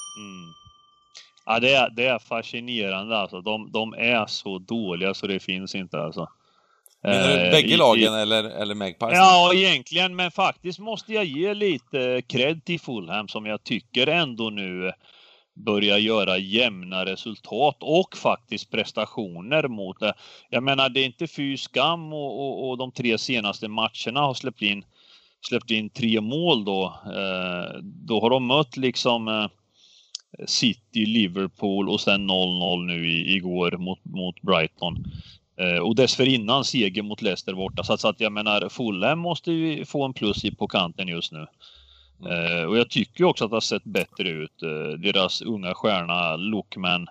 Ja, det är, det är fascinerande alltså, de, de är så dåliga så det finns inte alltså. Menar du eh, bägge i, lagen i, eller, eller Magpies? Ja, egentligen, men faktiskt måste jag ge lite cred till Fulham som jag tycker ändå nu börja göra jämna resultat och faktiskt prestationer mot det. Jag menar, det är inte fy skam och, och, och de tre senaste matcherna har släppt in släppt in tre mål då. Eh, då har de mött liksom eh, City, Liverpool och sen noll noll nu i, igår mot, mot Brighton. Eh, och dessförinnan seger mot Leicester borta. Så att, så att jag menar, Fulham måste ju få en plus i på kanten just nu. Mm. Uh, och jag tycker också att det har sett bättre ut. Uh, deras unga stjärna Lookman.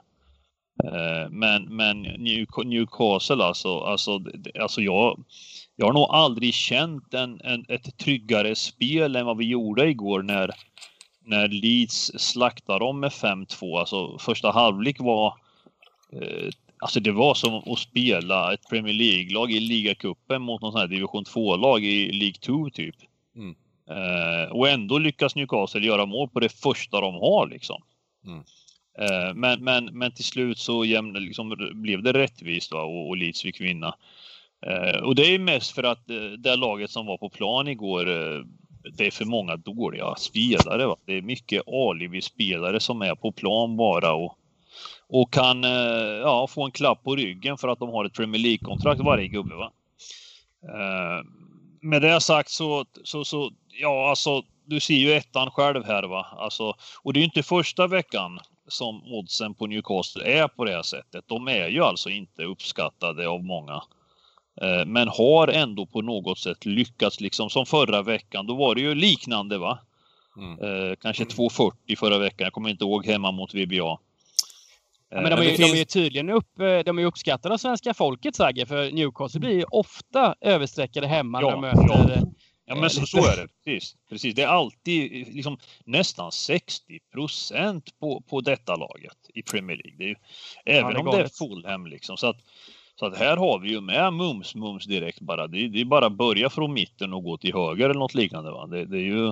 Uh, men men New, Newcastle alltså, alltså, alltså jag, jag har nog aldrig känt en, en, ett tryggare spel än vad vi gjorde igår när, när Leeds slaktade dem med fem två. Alltså första halvlek var uh, alltså det var som att spela ett Premier League-lag i ligacupen mot någon sån här division två-lag i League två typ. Mm. Uh, och ändå lyckas Newcastle göra mål på det första de har liksom. Mm. Uh, men, men, men till slut så jämn, liksom, blev det rättvist, va? Och, och Leeds fick vinna. Uh, och det är mest för att uh, det laget som var på plan igår, uh, det är för många dåliga spelare, va? Det är mycket alibi-spelare som är på plan bara och, och kan uh, ja, få en klapp på ryggen för att de har ett Premier League-kontrakt varje gubbe, va? Uh, med det sagt så, så, så ja, alltså, du ser ju ettan själv här, va? Alltså, och det är ju inte första veckan som oddsen på Newcastle är på det här sättet. De är ju alltså inte uppskattade av många. Eh, men har ändå på något sätt lyckats, liksom som förra veckan. Då var det ju liknande, va? Mm. Eh, kanske mm. två fyrtio förra veckan. Jag kommer inte ihåg, hemma mot V B A. Ja, men de är, ju, finns... de är ju tydligen upp, de är uppskattade av svenska folket, Sagge, för Newcastle blir ju ofta översträckade hemma ja, när de möter... Ja. Ja, men så, så är det. Precis. Precis. Det är alltid liksom, nästan sextio procent på, på detta laget i Premier League. Det är ju, även ja, det om det är Fulham liksom. Så att, så att här har vi ju med mums mums direkt bara. Det, det är bara att börja från mitten och gå till höger eller något liknande, va? Det, det är ju...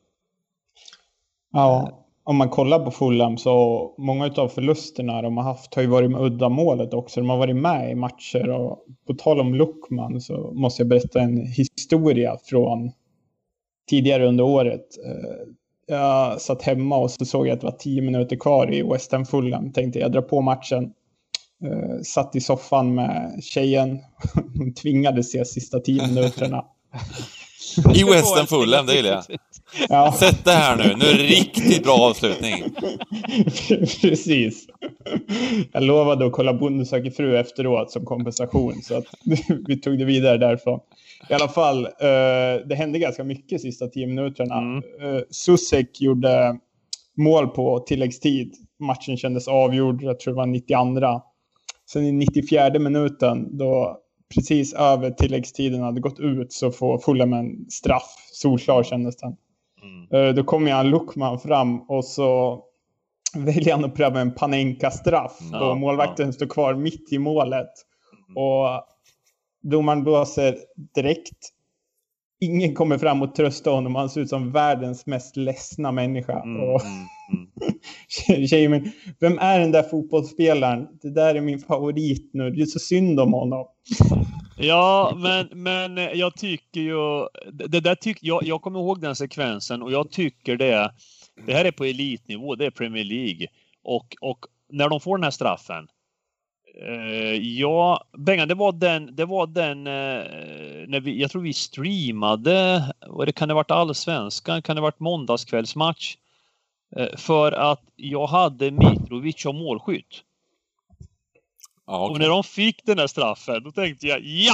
Ja, om man kollar på Fulham så många av förlusterna de har haft har ju varit med uddamålet också. De har varit med i matcher, och på tal om Lookman så måste jag berätta en historia från tidigare under året. jag satt hemma och så såg jag att det var tio minuter kvar i West Ham Fulham. Tänkte jag dra på matchen. Uh, satt i soffan med tjejen. Hon tvingades se sista tio minuterna. I West Ham Fulham, det gillar jag. Ja. Sätt det här nu. Nu är det riktigt bra avslutning. Precis. Jag lovade att kolla Bonde söker fru efteråt som kompensation. Så att vi tog det vidare därifrån. I alla fall, uh, det hände ganska mycket sista tio minuterna. Mm. Uh, Susek gjorde mål på tilläggstid. Matchen kändes avgjord. Jag tror det var nittioandra. Sen i nittiofjärde minuten, då precis över tilläggstiden hade gått ut, så får Fulham en straff. Solklar kändes den. Mm. Uh, då kommer Jan Luckman fram och så väljer han att pröva en Panenka-straff. Mm. Och målvakten mm. står kvar mitt i målet. Mm. Och domaren blåser direkt. Ingen kommer fram och tröstar honom. Han ser ut som världens mest ledsna människa. Mm, och mm, mm. Tjejer, men vem är den där fotbollsspelaren? Det där är min favorit nu. Det är så synd om honom. Ja, men, men jag tycker ju... Det där tyck, jag, jag kommer ihåg den sekvensen och jag tycker det... Det här är på elitnivå. Det är Premier League. Och, och när de får den här straffen... Uh, ja, Bengan, det var den, det var den uh, när vi, jag tror vi streamade, och det kan det ha varit allsvenskan, kan det ha varit måndagskvällsmatch, uh, för att jag hade Mitrovic som målskytt. Ah, okay. Och när de fick den här straffen, då tänkte jag, ja!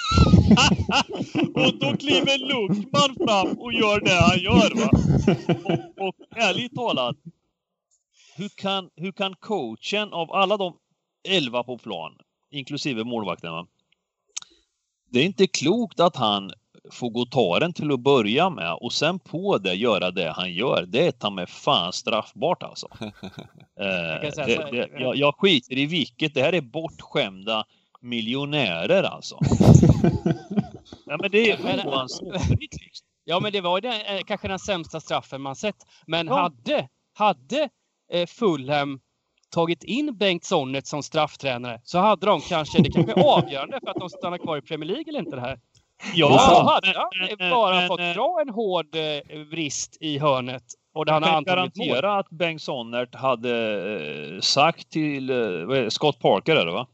Och då kliver Luckman fram och gör det han gör, va? Och, och ärligt talat, hur kan, hur kan coachen av alla de elva på plan, inklusive målvakten, va? Det är inte klokt att han får gå ta den till att börja med och sen på det göra det han gör. Det är ta med fan straffbart alltså. eh, det, det, jag, jag skiter i vilket. Det här är bortskämda miljonärer alltså. Ja, men det är oansvarigt liksom. Ja, men det var den, kanske den sämsta straffen man sett. Men ja. hade, hade eh, Fulham tagit in Bengt Sonnet som strafftränare, så hade de kanske, det kanske är avgörande för att de stannar kvar i Premier League eller inte det här. Ja, så hade han bara men, fått dra en hård eh, vrist i hörnet. Och det jag kan garantera mål. Att Bengt Sonnert hade eh, sagt till eh, Scott Parker, är det va?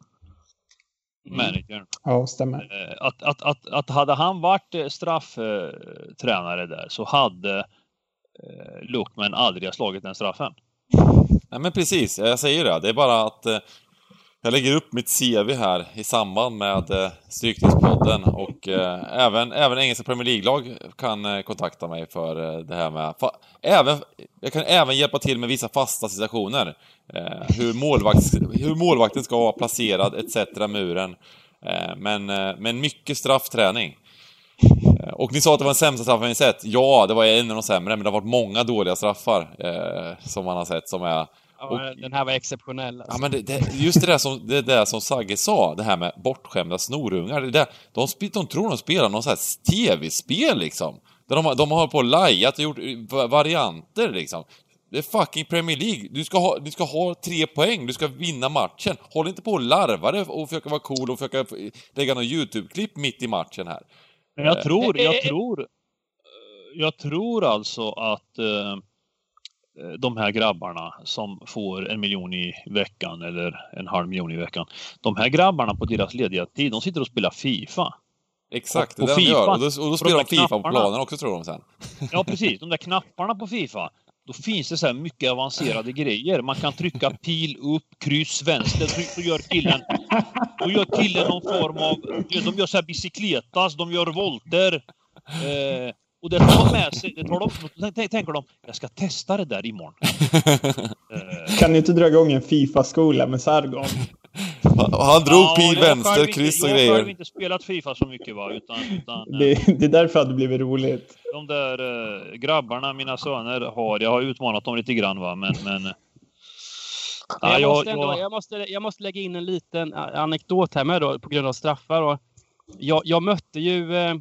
Mm. Managern. Ja, stämmer. Eh, att, att, att, att hade han varit eh, strafftränare eh, där, så hade eh, Luckman aldrig slagit den straffen. Nej, men precis, jag säger det. Det är bara att eh, jag lägger upp mitt C V här i samband med eh, Stryktipspodden, och eh, även, även engelska Premier League-lag kan eh, kontakta mig för eh, det här med... Fa- även, jag kan även hjälpa till med vissa fasta situationer. Eh, hur, målvakt, hur målvakten ska vara placerad, et cetera muren. Eh, men, eh, men mycket straffträning. Och ni sa att det var den sämsta straffen ni sett. Ja, det var en av de sämre, men det har varit många dåliga straffar eh, som man har sett som är... Ja, och, den här var exceptionell. Alltså. Ja, men det, det, just det där som, det där som Sagge sa, det här med bortskämda snorungar. Det där, de, de tror de spelar någon sån här tv-spel liksom. Där de, de har på lajat och gjort varianter liksom. Det är fucking Premier League. Du ska ha, du ska ha tre poäng. Du ska vinna matchen. Håll inte på och larva det och försöka vara cool och försöka lägga någon YouTube-klipp mitt i matchen här. Men jag tror, jag tror, jag tror alltså att eh, de här grabbarna som får en miljon i veckan eller en halv miljon i veckan, de här grabbarna på deras lediga tid, de sitter och spelar FIFA. Exakt, det är det de gör. Och då, och då spelar de FIFA på planen också, tror de sen. Ja, precis. De där knapparna på FIFA, då finns det så här mycket avancerade grejer. Man kan trycka pil upp, kryss, vänster. Då gör killen, då gör killen någon form av... De gör så här bicykletas, de gör volter. Eh, och det tar de med sig. Det tar de, då tänker de, jag ska testa det där imorgon. Eh. Kan ni inte dra igång en FIFA-skola med Sargon? Han drog ja, pil, vänster, kryss och grejer. Jag har inte spelat FIFA så mycket, va? Utan, utan, det, det är därför att det blivit roligt. De där äh, grabbarna, mina söner, har... Jag har utmanat dem lite grann, va? Men... men ja, jag, måste ändå, jag, måste, jag måste lägga in en liten anekdot här med då, på grund av straffar. Och jag, jag mötte ju... Eh,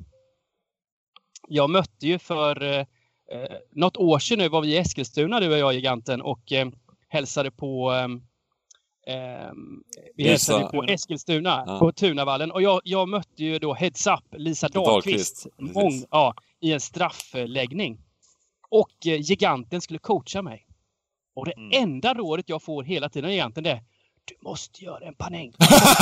jag mötte ju för eh, något år sedan nu var vi i Eskilstuna, du och jag, Giganten, och eh, hälsade på... Eh, Um, vi hälsade på Eskilstuna, ja. På Tunavallen. Och jag, jag mötte ju då Heads Up, Lisa Dahlqvist, mång, ja, i en straffläggning. Och eh, giganten skulle coacha mig. Och det Mm. enda rådet jag får hela tiden av giganten det är: du måste göra en panenka.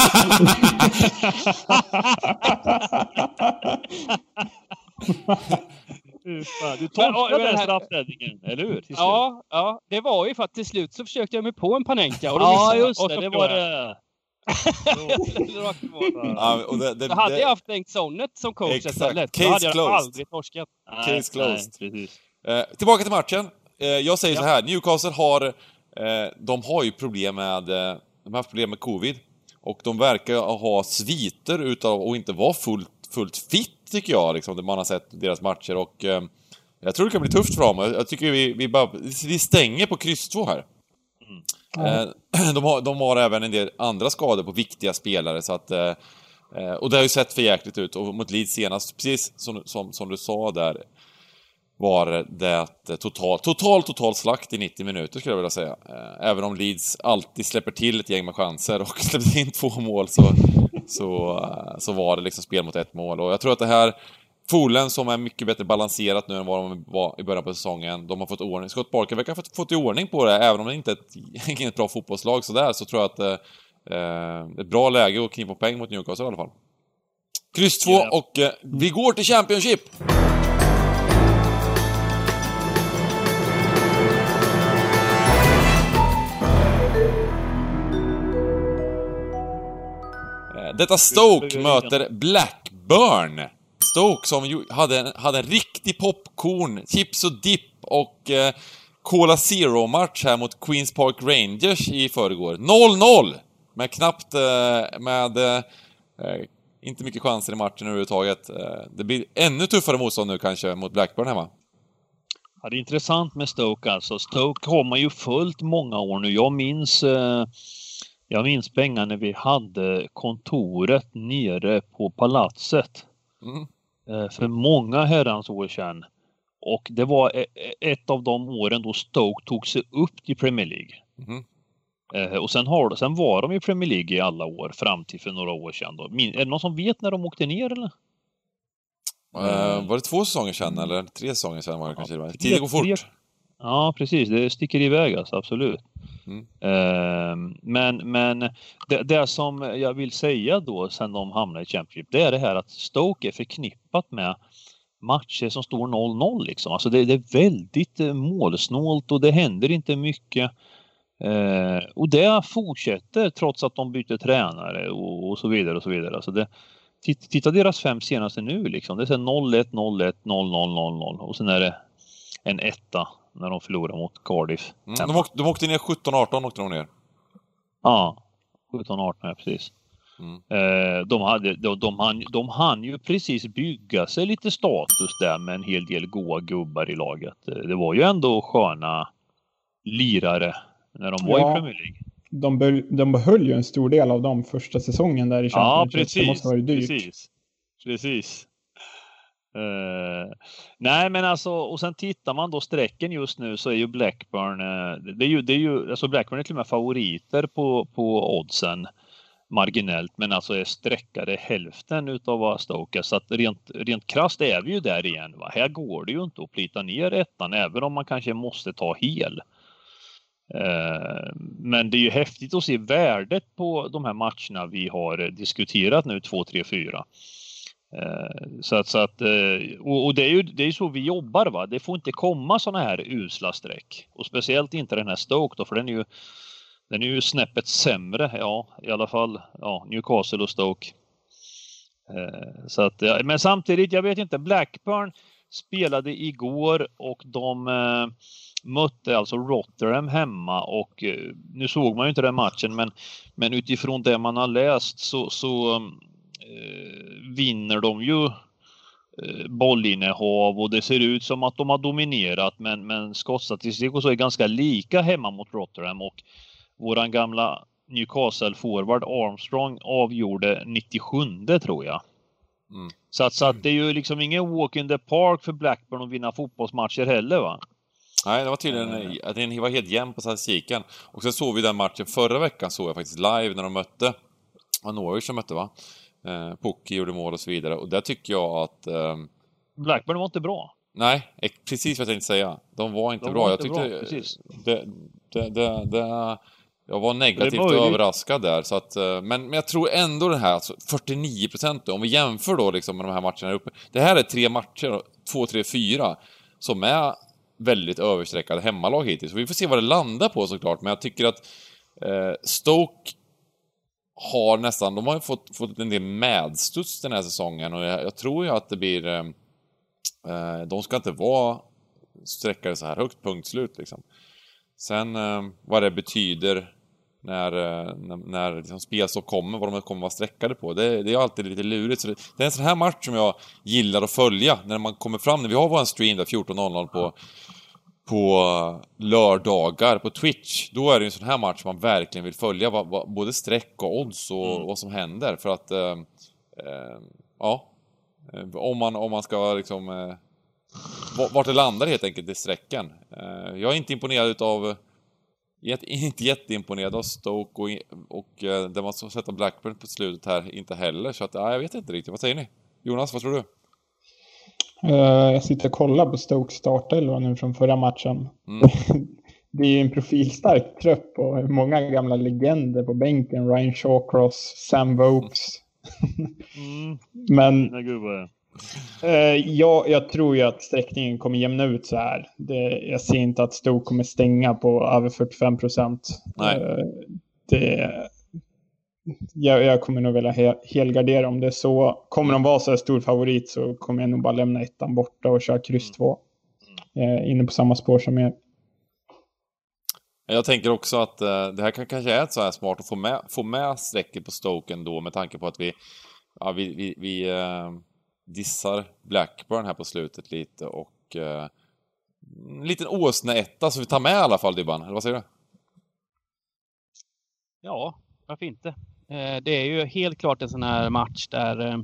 Du tolkade Men, den här- straffräddningen, eller hur? Till slut. Ja, ja, det var ju för att till slut så försökte jag mig på en panenka. Och då Ja, missade jag. just Och det. så Det var förlorade det. jag. Rakt på. Ja, och det, det, Så hade det, jag haft Bengt Sonnet som coach Exakt. istället, Case då hade jag closed. aldrig torskat. Nej, Case closed. Nej, precis. Eh, tillbaka till matchen. Eh, jag säger Ja. så här, Newcastle har, eh, de har ju problem med, eh, de har haft problem med covid. Och de verkar ha sviter utav och inte vara fullt, fullt fit, tycker jag, liksom, det man har sett deras matcher. Och eh, jag tror det kan bli tufft för dem. Jag, jag tycker vi, vi, bara, vi stänger på kryss två här. Eh, de, har, de har även en del andra skador på viktiga spelare, så att... Eh, eh, och det har ju sett för jäkligt ut. Och mot Leeds senast, precis som, som, som du sa där, var det total, total, total slakt i nittio minuter, skulle jag vilja säga. Eh, Även om Leeds alltid släpper till ett gäng med chanser och släpper in två mål, så, så, eh, så var det liksom spel mot ett mål. Och jag tror att det här Fulham, som är mycket bättre balanserat nu än vad de var i början på säsongen, de har fått ordning. Scott Parker verkar ha fått, fått i ordning på det, även om det inte är ett, ett bra fotbollslag så där, så tror jag att eh, det är ett bra läge att knipa poäng mot Newcastle i alla fall. Kryss två, Ja. och eh, vi går till Championship! Detta Stoke möter Blackburn. Stoke som ju hade, en, hade en riktig popcorn, chips och dip och eh, Cola Zero-match här mot Queens Park Rangers i förrgår. noll noll! Med knappt, eh, med eh, inte mycket chanser i matchen överhuvudtaget. Eh, det blir ännu tuffare motstånd nu kanske mot Blackburn hemma. Ja, det är intressant med Stoke alltså. Stoke har man ju följt många år nu. Jag minns... Eh... Jag minns pengar när vi hade kontoret nere på palatset. Mm. För många herrans år sedan. Och det var ett av de åren då Stoke tog sig upp till Premier League. Mm. Och sen, har, sen var de i Premier League i alla år fram till för några år sedan. Då. Är det någon som vet när de åkte ner eller? Uh, var det två säsonger sedan eller tre säsonger sedan var det kanske? Ja, Tiden går fort. tre, ja, precis. Det sticker iväg alltså, absolut. Mm. Uh, men men det, det som jag vill säga då sen de hamnade i Championship, det är det här att Stoke är förknippat med matcher som står noll noll liksom. Alltså det, det är väldigt målsnålt och det händer inte mycket. Uh, och det fortsätter trots att de byter tränare och, och så vidare och så vidare. Alltså det, titta, titta deras fem senaste nu liksom. Det är noll ett, noll ett, noll noll, noll noll och sen är det en etta när de förlorar mot Cardiff. Mm, de, åkte, de åkte ner sjutton arton åkte de ner. Ja, sjutton arton, ja, precis. Mm. Eh, de, hade, de, de, hann, de hann ju precis bygga sig lite status där med en hel del goa gubbar i laget. Det var ju ändå sköna lirare när de var Ja. i Premier League. De, be, de behöll ju en stor del av dem första säsongen där i Ja, Championship. precis. Det måste vara dyrt. Precis. Precis. Uh, nej men alltså, och sen tittar man då sträcken just nu så är ju Blackburn uh, det är ju, det är ju, alltså Blackburn är till och med favoriter på, på oddsen marginellt, men alltså är sträckade hälften utav vad Stoke är, så att rent, rent krasst är vi ju där igen, va? Här går det ju inte att plita ner ettan även om man kanske måste ta hel. Uh, men det är ju häftigt att se värdet på de här matcherna vi har diskuterat nu, två, tre, fyra. Så att, så att och, och det är ju det är så vi jobbar, va. Det får inte komma såna här usla streck, och speciellt inte den här Stoke då, för den är ju den är ju snäppet sämre, ja, i alla fall, ja, Newcastle och Stoke. Så att, ja, men samtidigt, jag vet inte, Blackburn spelade igår och de eh, mötte alltså Rotherham hemma, och eh, nu såg man ju inte den matchen, men men utifrån det man har läst så så Eh, vinner de ju eh, bollinnehav och det ser ut som att de har dominerat, men, men skottstatistik och så är ganska lika hemma mot Rotherham, och våran gamla Newcastle forward Armstrong avgjorde nittiosju tror jag. Mm. Så, att, så att det är ju liksom ingen walk in the park för Blackburn att vinna fotbollsmatcher heller, va? Nej, det var tydligen att den var helt jämn på statistiken. Och sen såg vi den matchen förra veckan, såg jag faktiskt live när de mötte, var Norwich som mötte, va? Eh, Pukki gjorde mål och så vidare. Och där tycker jag att... Eh, Blackburn var inte bra. Nej, precis vad jag tänkte säga. De var inte De bra. var Jag inte tyckte bra, precis. Det, det, det, det, jag var negativt överraskad där. Så att, men, men jag tror ändå det här, alltså fyrtionio procent då, om vi jämför då liksom med de här matcherna här uppe. Det här är tre matcher, två, tre, fyra, som är väldigt översträckade hemmalag hittills. Så vi får se vad det landar på såklart. Men jag tycker att eh, Stoke har nästan, de har ju fått, fått en del medstuds den här säsongen. Och jag, jag tror ju att det blir... Eh, de ska inte vara sträckade så här högt, punkt slut liksom. Sen eh, vad det betyder när, eh, när, när liksom spel så kommer, vad de kommer vara sträckade på, det, det är alltid lite lurigt. Så det, det är en sån här match som jag gillar att följa när man kommer fram, när vi har vår stream där fjorton noll noll på, på lördagar på Twitch. Då är det en sån här match man verkligen vill följa, vad, vad, både sträck och odds och mm. vad som händer. För att eh, eh, ja om man, om man ska liksom eh, vart det landar helt enkelt i sträckan. Eh, jag är inte imponerad utav jätte, inte jätteimponerad av Stoke och, och eh, det man så sätta Blackburn på slutet här inte heller, så att ja, jag vet inte riktigt. Vad säger ni? Jonas, vad tror du? Uh, jag sitter och kollar på Stoke startelva nu från förra matchen. Mm. Det är ju en profilstark trupp och många gamla legender på bänken. Ryan Shawcross, Sam Vokes. Mm. Men Nej, gud vad eh, jag, jag tror ju att sträckningen kommer jämna ut så här. Det, jag ser inte att Stoke kommer stänga på över fyrtiofem procent. Eh, det, jag, jag kommer nog vilja he, helgardera om det är så. Kommer de vara så här stor favorit så kommer jag nog bara lämna ettan borta och köra kryss två. Eh, inne på samma spår som er. Jag tänker också att uh, det här kan, kanske är ett så här smart att få med, få med sträcket på Stoke ändå, med tanke på att vi, ja, vi, vi, vi uh, dissar Blackburn här på slutet lite och uh, en liten åsneetta så vi tar med i alla fall, Dybban. Eller vad säger du? Ja, varför inte? Eh, det är ju helt klart en sån här match där eh,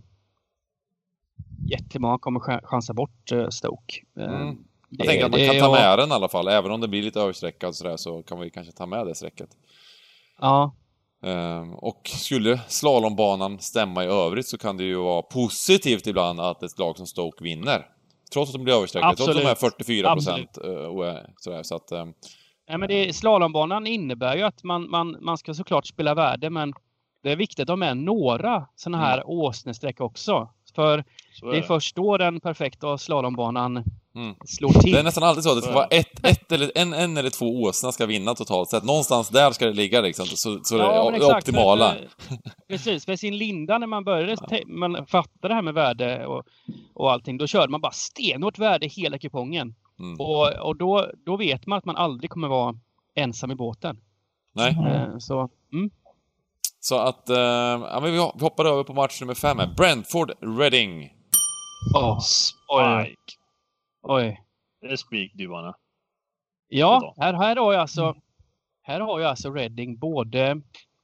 jättemånga kommer ch- chansa bort eh, Stoke. Eh, mm. Jag det, tänker att man det, kan ta med och... den i alla fall. Även om det blir lite översträckat så, där, så kan vi kanske ta med det sträcket. Ja. Um, och skulle slalombanan stämma i övrigt så kan det ju vara positivt ibland att ett lag som Stoke vinner. Trots att de blir översträckade. Trots att de är fyrtiofyra procent. Och sådär, så att, um... Nej, men det, slalombanan innebär ju att man, man, man ska såklart spela värde, men det är viktigt att de är några såna här mm. åsnesträck också. För är det är först då den perfekta slalombanan mm. slår till. Det är nästan alltid så att det ska vara ett, ett eller, en, en eller två åsna ska vinna totalt sett. Någonstans där ska det ligga liksom, så, så ja, det är exakt, optimala. För, precis, för sin linda när man började ja. man fattade det här med värde och, och allting, då körde man bara stenhårt värde hela kupongen. Mm. Och, och då, då vet man att man aldrig kommer vara ensam i båten. Nej. Eh, så, mm. Så att, eh, ja, men vi hoppar över på match nummer fem här. Brentford Reading. Åh, Spike. Oj. Det är spik, du Anna. Ja, här, här har jag alltså här har jag alltså Reading både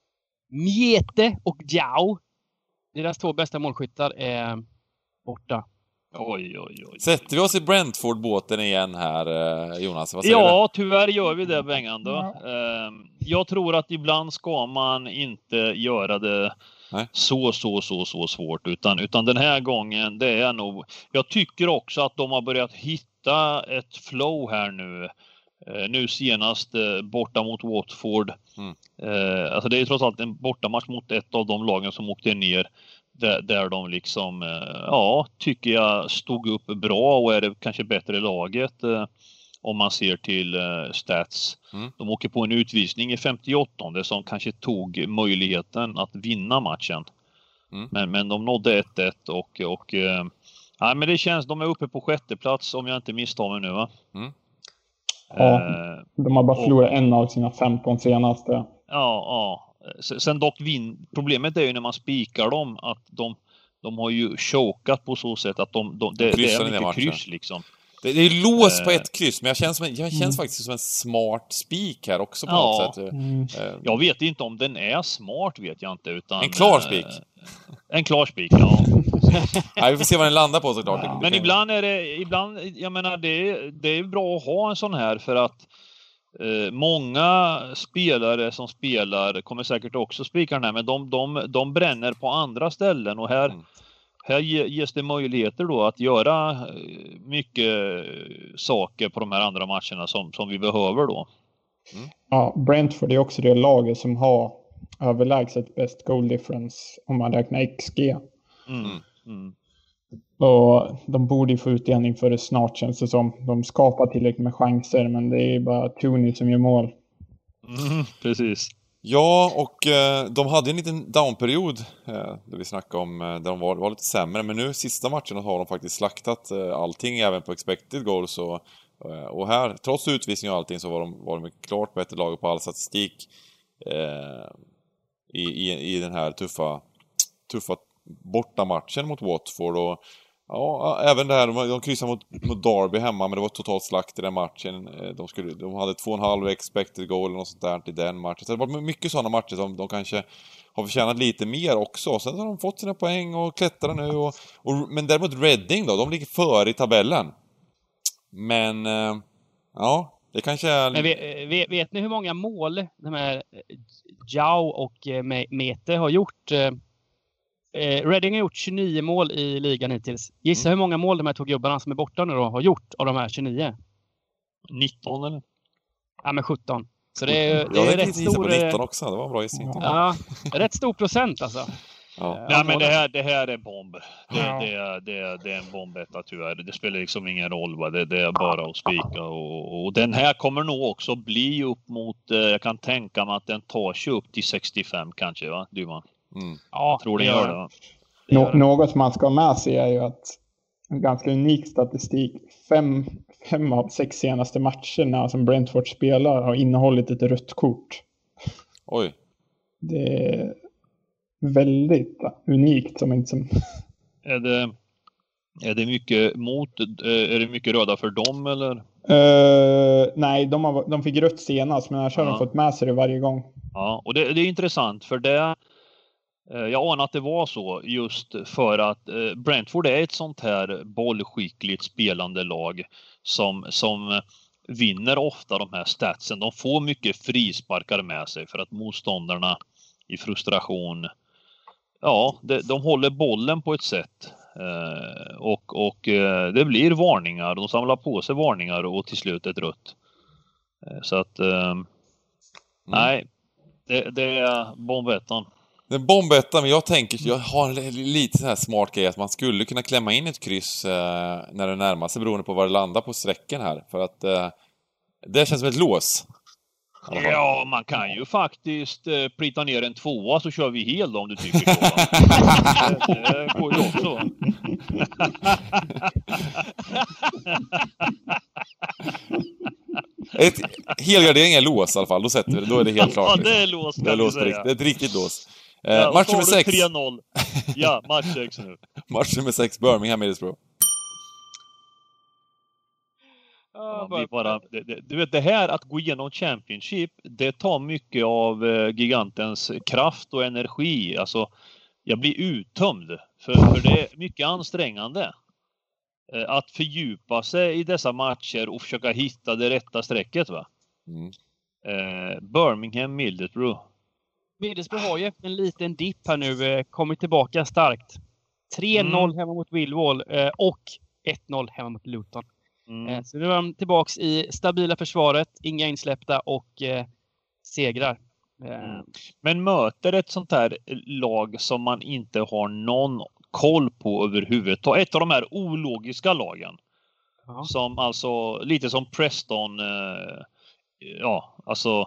Mjete och Giao. Deras två bästa målskyttar är borta. Oj, oj, oj. Sätter vi oss i Brentford-båten igen här, Jonas? Vad säger ja, du? tyvärr gör vi det, Bengan då. Mm. Jag tror att ibland ska man inte göra det Nej. så, så, så, så svårt. Utan, utan den här gången, det är nog... Jag tycker också att de har börjat hitta ett flow här nu. Nu senast borta mot Watford. Mm. Alltså det är trots allt en bortamatch mot ett av de lagen som åkte ner. Där, där de liksom, ja, tycker jag stod upp bra och är det kanske bättre laget eh, om man ser till eh, stats. Mm. De åker på en utvisning i femtioåttonde som kanske tog möjligheten att vinna matchen. Mm. Men, men de nådde ett ett och, och eh, ja, men det känns, de är uppe på sjätte plats om jag inte misstar mig nu, va? Mm. Ja, de har bara förlorat och, en av sina femton senaste. Ja, ja. Sen dock vin, problemet är ju när man spikar dem att de, de har ju chokat på så sätt att de, de det, det är mycket kryss liksom. Det, det är lås på ett kryss, men jag känns, som, jag känns mm. faktiskt som en smart spik här också på ja. något sätt. Mm. Jag vet inte om den är smart, vet jag inte. Utan, en klar spik. En klar spik, ja. Ja, vi får se vad den landar på såklart. Ja. Men ibland är det, ibland, jag menar, det, det är bra att ha en sån här för att Eh, många spelare som spelar kommer säkert också spika den här, men de, de, de bränner på andra ställen och här, mm. här ges det möjligheter då att göra mycket saker på de här andra matcherna som, som vi behöver då. Mm. Ja, Brentford är också det laget som har överlägset bäst goal difference om man räknar X G. Mm. Mm. Och de borde ju få utdelning för det snart, känns det som. De skapar tillräckligt med chanser, men det är bara Tony som gör mål. Mm, precis. Ja, och eh, de hade en liten downperiod eh, där vi snackade om eh, där de var, var lite sämre. Men nu sista matcherna har de faktiskt slaktat eh, allting, även på expected goals. Och, eh, och här, trots utvisning och allting, så var de, var de klart bättre lag på all statistik eh, i, i, i den här tuffa, tuffa bortamatchen mot Watford. Och ja, även det här, de, de kryssade mot, mot Derby hemma, men det var totalt slakt i den matchen. De, skulle, de hade två och en halv expected goal eller något sånt där i den matchen. Så det var mycket sådana matcher som de kanske har förtjänat lite mer också. Sen har de fått sina poäng och klättrar nu. Och, och, men däremot Reading då, de ligger före i tabellen. Men eh, ja, det kanske är... Men vet, vet, vet ni hur många mål de här Jao och eh, Mete har gjort? Eh, Reading har gjort tjugonio mål i ligan hittills. Gissa mm. hur många mål de här två gubbarna som är borta nu då har gjort av de här tjugonio? nitton eller? Ja, men sjutton. Så det är, det är är rätt stor... på nitton också, det var en bra gissning. Ja, rätt stor procent alltså. Ja. Nej, men det här, det här är bomb. Det, Ja. det, är, det, är, det är en bombetta tyvärr. Det spelar liksom ingen roll. Va? Det, det är bara att spika. Och, och den här kommer nog också bli upp mot... Eh, jag kan tänka mig att den tar sig upp till sextiofem kanske, va? Du, man. Mm. Ja, jag tror det gör det, va? Nå- något man ska ha med sig är ju att en ganska unik statistik. Fem, fem av sex senaste matcherna som Brentford spelar har innehållit ett rött kort. Oj. Det är väldigt unikt. Som inte som... Är det, är det mycket mot... Är det mycket röda för dem, eller? Uh, nej, de, har, de fick rött senast, men annars har Ja. de fått med sig det varje gång. Ja, och det, det är intressant för det... Jag anar att det var så just för att Brentford är ett sånt här bollskickligt spelande lag som, som vinner ofta de här statsen. De får mycket frisparkar med sig för att motståndarna i frustration, ja, de, de håller bollen på ett sätt. Och, och det blir varningar. De samlar på sig varningar och till slut ett rött. Så att, mm. nej, det, det är bombettan. Det är en bombetta, men jag tänker, jag har en lite så här smart grej att man skulle kunna klämma in ett kryss eh, när det närmar sig, beroende på var det landar på sträcken här. För att eh, det känns som ett lås. Ja, man kan ju faktiskt eh, plita ner en tvåa så kör vi hel då, om du tycker så. det, det går ju också. Ett helgardering är lås i alla fall, då sätter vi det, då är det helt klart. Ja, det är lås, det är lås på riktigt. Det är ett riktigt lås. Eh, ja, match nummer sex. tre noll. Ja, match sex nu. Match nummer sex, Birmingham Middlesbrough. Ja, vi bara, det, det, du vet, det här att gå igenom Championship, det tar mycket av eh, gigantens kraft och energi. Alltså, jag blir uttömd. För, för det är mycket ansträngande. Eh, att fördjupa sig i dessa matcher och försöka hitta det rätta strecket, va? Mm. Eh, Birmingham Middlesbrough. Middlesbrough har ju en liten dipp här nu, eh, kommit tillbaka starkt. tre noll mm. hemma mot Millwall eh, och ett noll hemma mot Luton. Mm. Eh, så nu är de tillbaks i stabila försvaret, inga insläppta och eh, segrar. Eh. Mm. Men möter ett sånt här lag som man inte har någon koll på överhuvudtaget. Ett av de här ologiska lagen. Ja. Som alltså, lite som Preston, eh, ja, alltså...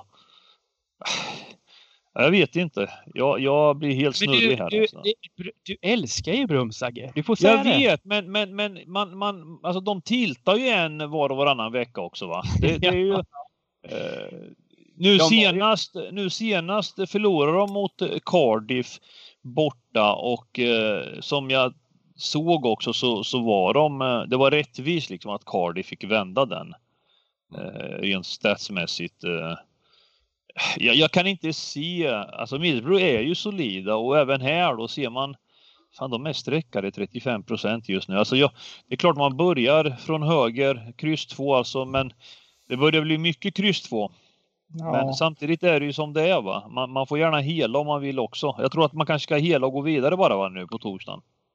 Jag vet inte. Jag, jag blir helt snurrig här. Du, alltså. du, du älskar ju Brumsagge. Du får säga jag det. Jag vet, men, men, men man, man, alltså de tiltar ju en var och varannan vecka också, va? Det, det är ju... eh, nu, senast, nu senast förlorar de mot Cardiff borta och eh, som jag såg också så, så var de... Det var rättvist liksom att Cardiff fick vända den. Eh, rent statsmässigt... Eh, Jag, jag kan inte se, alltså Middlesbrough är ju solida och även här då ser man, fan de är sträckade trettiofem procent just nu. Alltså jag, det är klart man börjar från höger, kryss två alltså, men det börjar bli mycket kryss två. Ja. Men samtidigt är det ju som det är, va. Man, man får gärna hela om man vill också. Jag tror att man kanske ska hela och gå vidare bara, va, nu på torsdagen.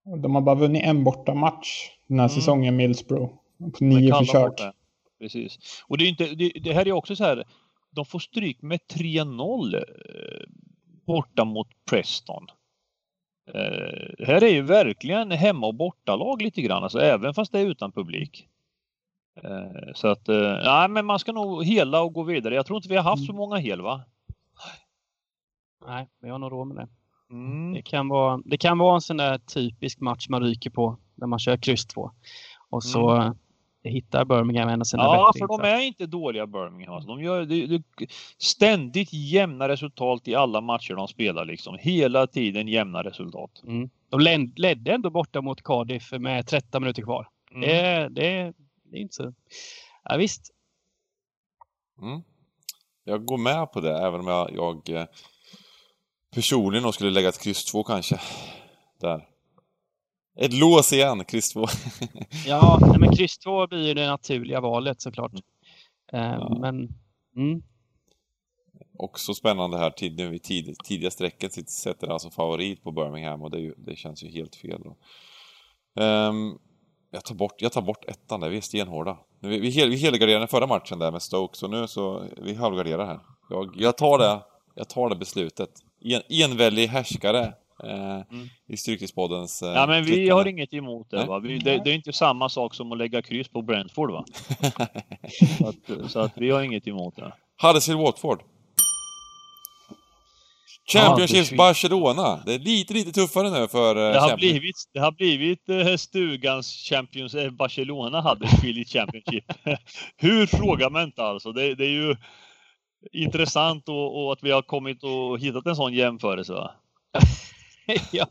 De har bara vunnit en bortamatch den här Mm. säsongen, Middlesbrough. På nio försök. Precis. Och det, är inte, det, det här är också så här, de får stryk med tre noll eh, borta mot Preston. Eh, här är ju verkligen hemma- och bortalag lite grann, alltså, även fast det är utan publik. Eh, så att, eh, nej, men man ska nog hela och gå vidare. Jag tror inte vi har haft så många hel, va? Nej, vi har nog råd med det. Mm. Det kan vara, det kan vara en sån där typisk match man ryker på när man kör kryss två. Och så mm. hittar Birmingham en av sina Ja, bättre för de är inte dåliga, Birmingham. Alltså, de gör det, det, ständigt jämna resultat i alla matcher de spelar. Liksom. Hela tiden jämna resultat. Mm. De led, ledde ändå borta mot Cardiff med tretton minuter kvar. Mm. Det, det, det är inte så... Ja, visst. Mm. Jag går med på det, även om jag, jag personligen nog skulle lägga ett kryss två kanske. Där. Ett lås igen, kryss två. Ja, men kryss två blir ju det naturliga valet såklart. Mm. Uh, ja. Men... Mm. Också spännande här, tid, nu i tid, tidiga sträcket sätter alltså favorit på Birmingham, och det, är ju, det känns ju helt fel. Um, jag, tar bort, jag tar bort ettan där, vi är stenhårda. Vi, vi, vi helgarderade förra matchen där med Stoke, så nu så vi halvgarderar här. Jag, jag tar det, jag tar det beslutet. En, enväldig härskare eh, mm. i Stryktipspoddens eh, ja, men vi tryckande. har inget emot det, va? Vi, det. Det är inte samma sak som att lägga kryss på Brentford, va? så, att, så att vi har inget emot det. Huddersfield Watford. Championship ja, Barcelona. Det är lite lite tuffare nu för uh, det har blivit det har blivit uh, stugans Champions uh, Barcelona hade spelat Championship. Hur frågar man inte alltså? Det, det är ju intressant och, och att vi har kommit och hittat en sån jämförelse, va? ja.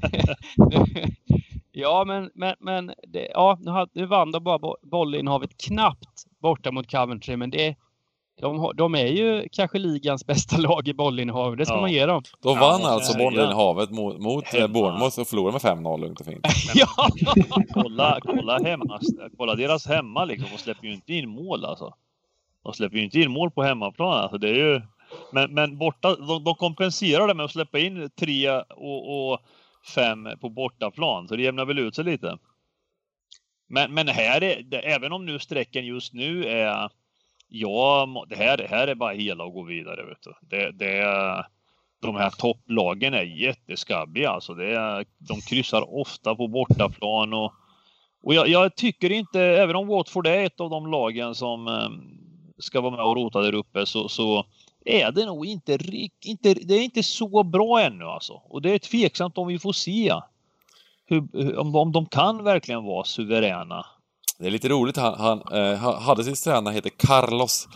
ja, men men men det, ja, nu, har, nu vann de bara bollinnehavet knappt borta mot Coventry, men det De, de är ju kanske ligans bästa lag i bollinnehav. Det ska ja. man ge dem. De vann ja, alltså bollinnehavet mot, mot Bournemouth och förlorade med fem noll lugnt och fint. ja. kolla, kolla hemma. Kolla deras hemma liksom. De släpper ju inte in mål alltså. De släpper ju inte in mål på hemmaplan. Alltså, det är ju... Men, men borta, de, de kompenserar det med att släppa in tre och, och fem på bortaplan. Så det jämnar väl ut sig lite. Men, men här är det, även om nu sträcken just nu är... Ja, det här, det här är bara hela och gå vidare, vet du. Det, det, de här topplagen är jätteskabbiga. Alltså det är, de kryssar ofta på bortaplan. Och, och jag, jag tycker inte, även om Watford är ett av de lagen som um, ska vara med och rota där uppe, så, så är det nog inte, inte, det är inte så bra ännu. Alltså. Och det är tveksamt om vi får se hur, om, om de kan verkligen vara suveräna. Det är lite roligt, han, han eh, hade sin tränare heter Carlos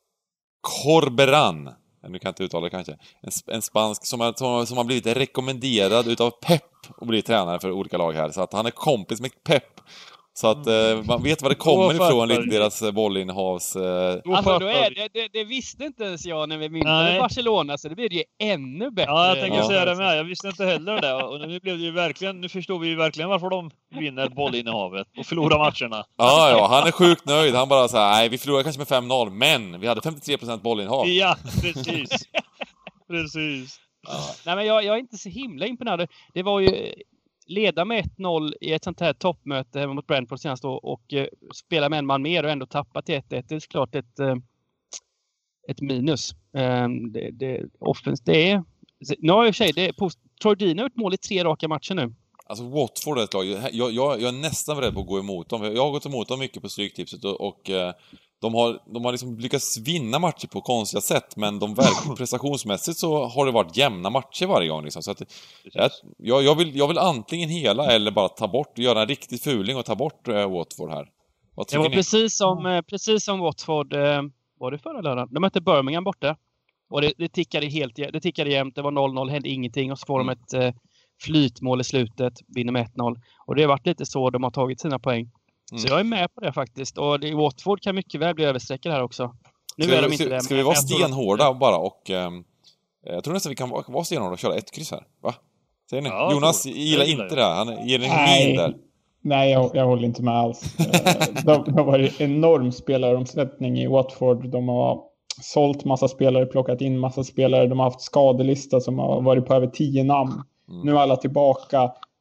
Corberan. Nu kan jag inte uttala det kanske. En, en spansk som har, som, som har blivit rekommenderad utav Pep att bli tränare för olika lag här. Så att han är kompis med Pep. Så att eh, man vet vad det kommer ifrån, lite deras bollinnehavs... Eh... Alltså då är det, det, det visste inte ens jag när vi myntade Barcelona, så det blir ju ännu bättre. Ja, jag tänkte ja. säga det med. Jag visste inte heller det. Och nu blev det ju verkligen, nu förstår vi ju verkligen varför de vinner bollinnehavet och förlorar matcherna. Ja, ja, han är sjukt nöjd. Han bara säger, nej, vi förlorar kanske med fem noll, men vi hade femtiotre procent bollinnehav. Ja, precis. precis. Ja. Nej, men jag, jag är inte så himla imponerad. Det var ju... leda med ett noll i ett sånt här toppmöte hemma mot Brentford senast och, och uh, spela med en man mer och ändå tappa till ett ett. Det är såklart ett, uh, ett minus. Um, det, det, offens, det är... Nu har jag i och för sig, det är på, Troy Deeney har ett mål i tre raka matcher nu. Alltså Watford är ett lag. Jag, jag, jag är nästan beredd på att gå emot dem. Jag har gått emot dem mycket på Stryktipset och, och uh, de har, de har liksom lyckats vinna matcher på konstiga sätt, men de verkligen prestationsmässigt så har det varit jämna matcher varje gång liksom. Så att jag, jag, vill, jag vill antingen hela eller bara ta bort, göra en riktig fuling och ta bort äh, Watford här. Det var precis som, eh, precis som Watford eh, var det förra lördagen. De mötte Birmingham borta. Och det, det tickade helt det tickade jämnt, det var noll noll, hände ingenting och så får mm. de ett eh, flytmål i slutet, vinner med ett noll. Och det har varit lite så de har tagit sina poäng. Mm. Så jag är med på det faktiskt. Och det, Watford kan mycket väl bli översträckade här också. Nu ska är de inte ska, det. Ska vi vara stenhårda att... bara och... Um, jag tror nästan vi kan vara, vara stenhårda och köra ett kryss här. Va? Säger ni? Ja, Jonas gillar inte det. Han ger en min där. Nej, jag, jag håller inte med alls. de, de har varit enorm spelaromsättning i Watford. De har sålt massa spelare, plockat in massa spelare. De har haft skadelista som har varit på över tio namn. Mm. Nu är alla tillbaka.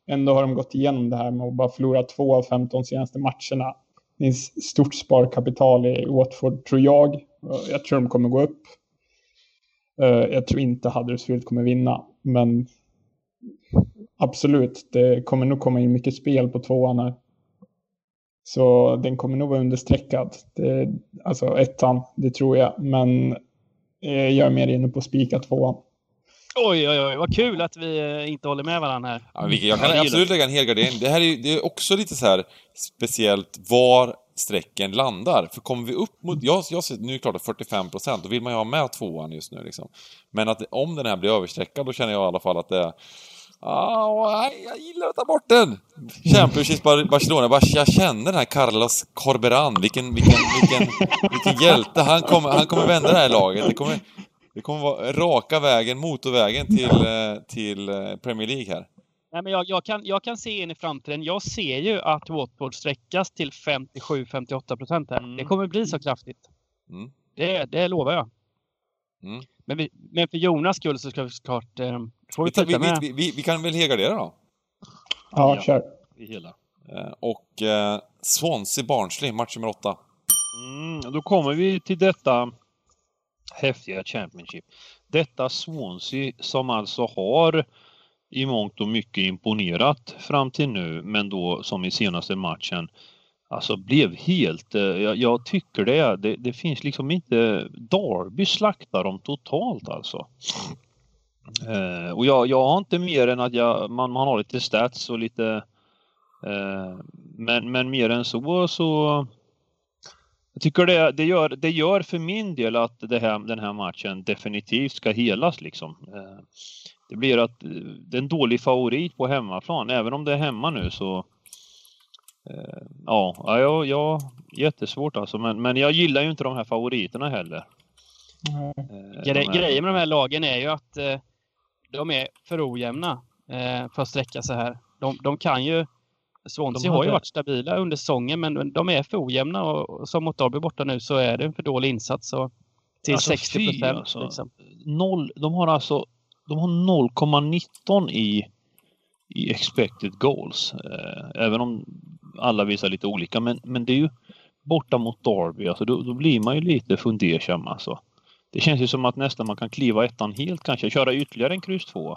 ändå har de gått igenom det här med att bara förlora två av femton senaste matcherna. Det är stort sparkapital i Watford, tror jag. Jag tror de kommer gå upp. Jag tror inte Huddersfield kommer vinna. Men absolut, det kommer nog komma in mycket spel på tvåan här. Så den kommer nog vara understreckad. Det, alltså ettan, det tror jag. Men jag är mer inne på spika tvåan. Oj, oj, oj. Vad kul att vi inte håller med varandra här. Ja, jag kan absolut lägga en helgardering. Det här är, det är också lite så här speciellt var strecken landar. För kommer vi upp mot... Jag, jag ser, nu är det klart att fyrtiofem procent. Då vill man ju ha med tvåan just nu. Liksom. Men att om den här blir överstreckad, då känner jag i alla fall att det är... Ah, jag gillar att ta bort den. Championship Barcelona. Jag känner den här Carlos Corberan. Vilken, vilken, vilken, vilken hjälte. Han kommer, han kommer vända det här laget. Det kommer, det kommer vara raka vägen, motorvägen till, till Premier League här. Nej, men jag, jag, kan, jag kan se in i framtiden. Jag ser ju att Watford sträckas till femtiosju till femtioåtta procent här. Mm. Det kommer bli så kraftigt. Mm. Det, det lovar jag. Mm. Men, vi, men för Jonas skull så ska vi såklart... Eh, får vi, vi, vi, vi, vi, vi kan väl helgardera då? Ja, ja, kör. I hela. Eh, och eh, Swansea Barnsley, match nummer åtta. Mm, då kommer vi till detta häftiga Championship. Detta Swansea som alltså har i mångt och mycket imponerat fram till nu, men då som i senaste matchen alltså blev helt, jag, jag tycker det, det det finns liksom inte, Derby slaktar dem totalt alltså. Eh, och jag, jag har inte mer än att jag, man, man har lite stats och lite eh, men, men mer än så så jag tycker det, det, gör, det gör för min del att det här, den här matchen definitivt ska helas liksom. Eh, det blir att det är en dålig favorit på hemmaplan, även om det är hemma nu så Uh, ja, ja, ja, jättesvårt alltså. Men, men jag gillar ju inte de här favoriterna heller. Mm. Uh, Gre- här... Grejen med de här lagen är ju att uh, de är för ojämna uh, för att sträcka sig här. De, de kan ju... Swansea har ju varit stabila under säsongen, men de är för ojämna. Och, och som mot Derby borta nu så är det en för dålig insats. Så till alltså sextio procent. Alltså, liksom. noll, de har alltså de har noll komma nitton i, i expected goals. Uh, även om alla visar lite olika, men, men det är ju borta mot Derby, alltså då, då blir man ju lite fundersam alltså. Det känns ju som att nästan man kan kliva ettan helt, kanske köra ytterligare en kryss två.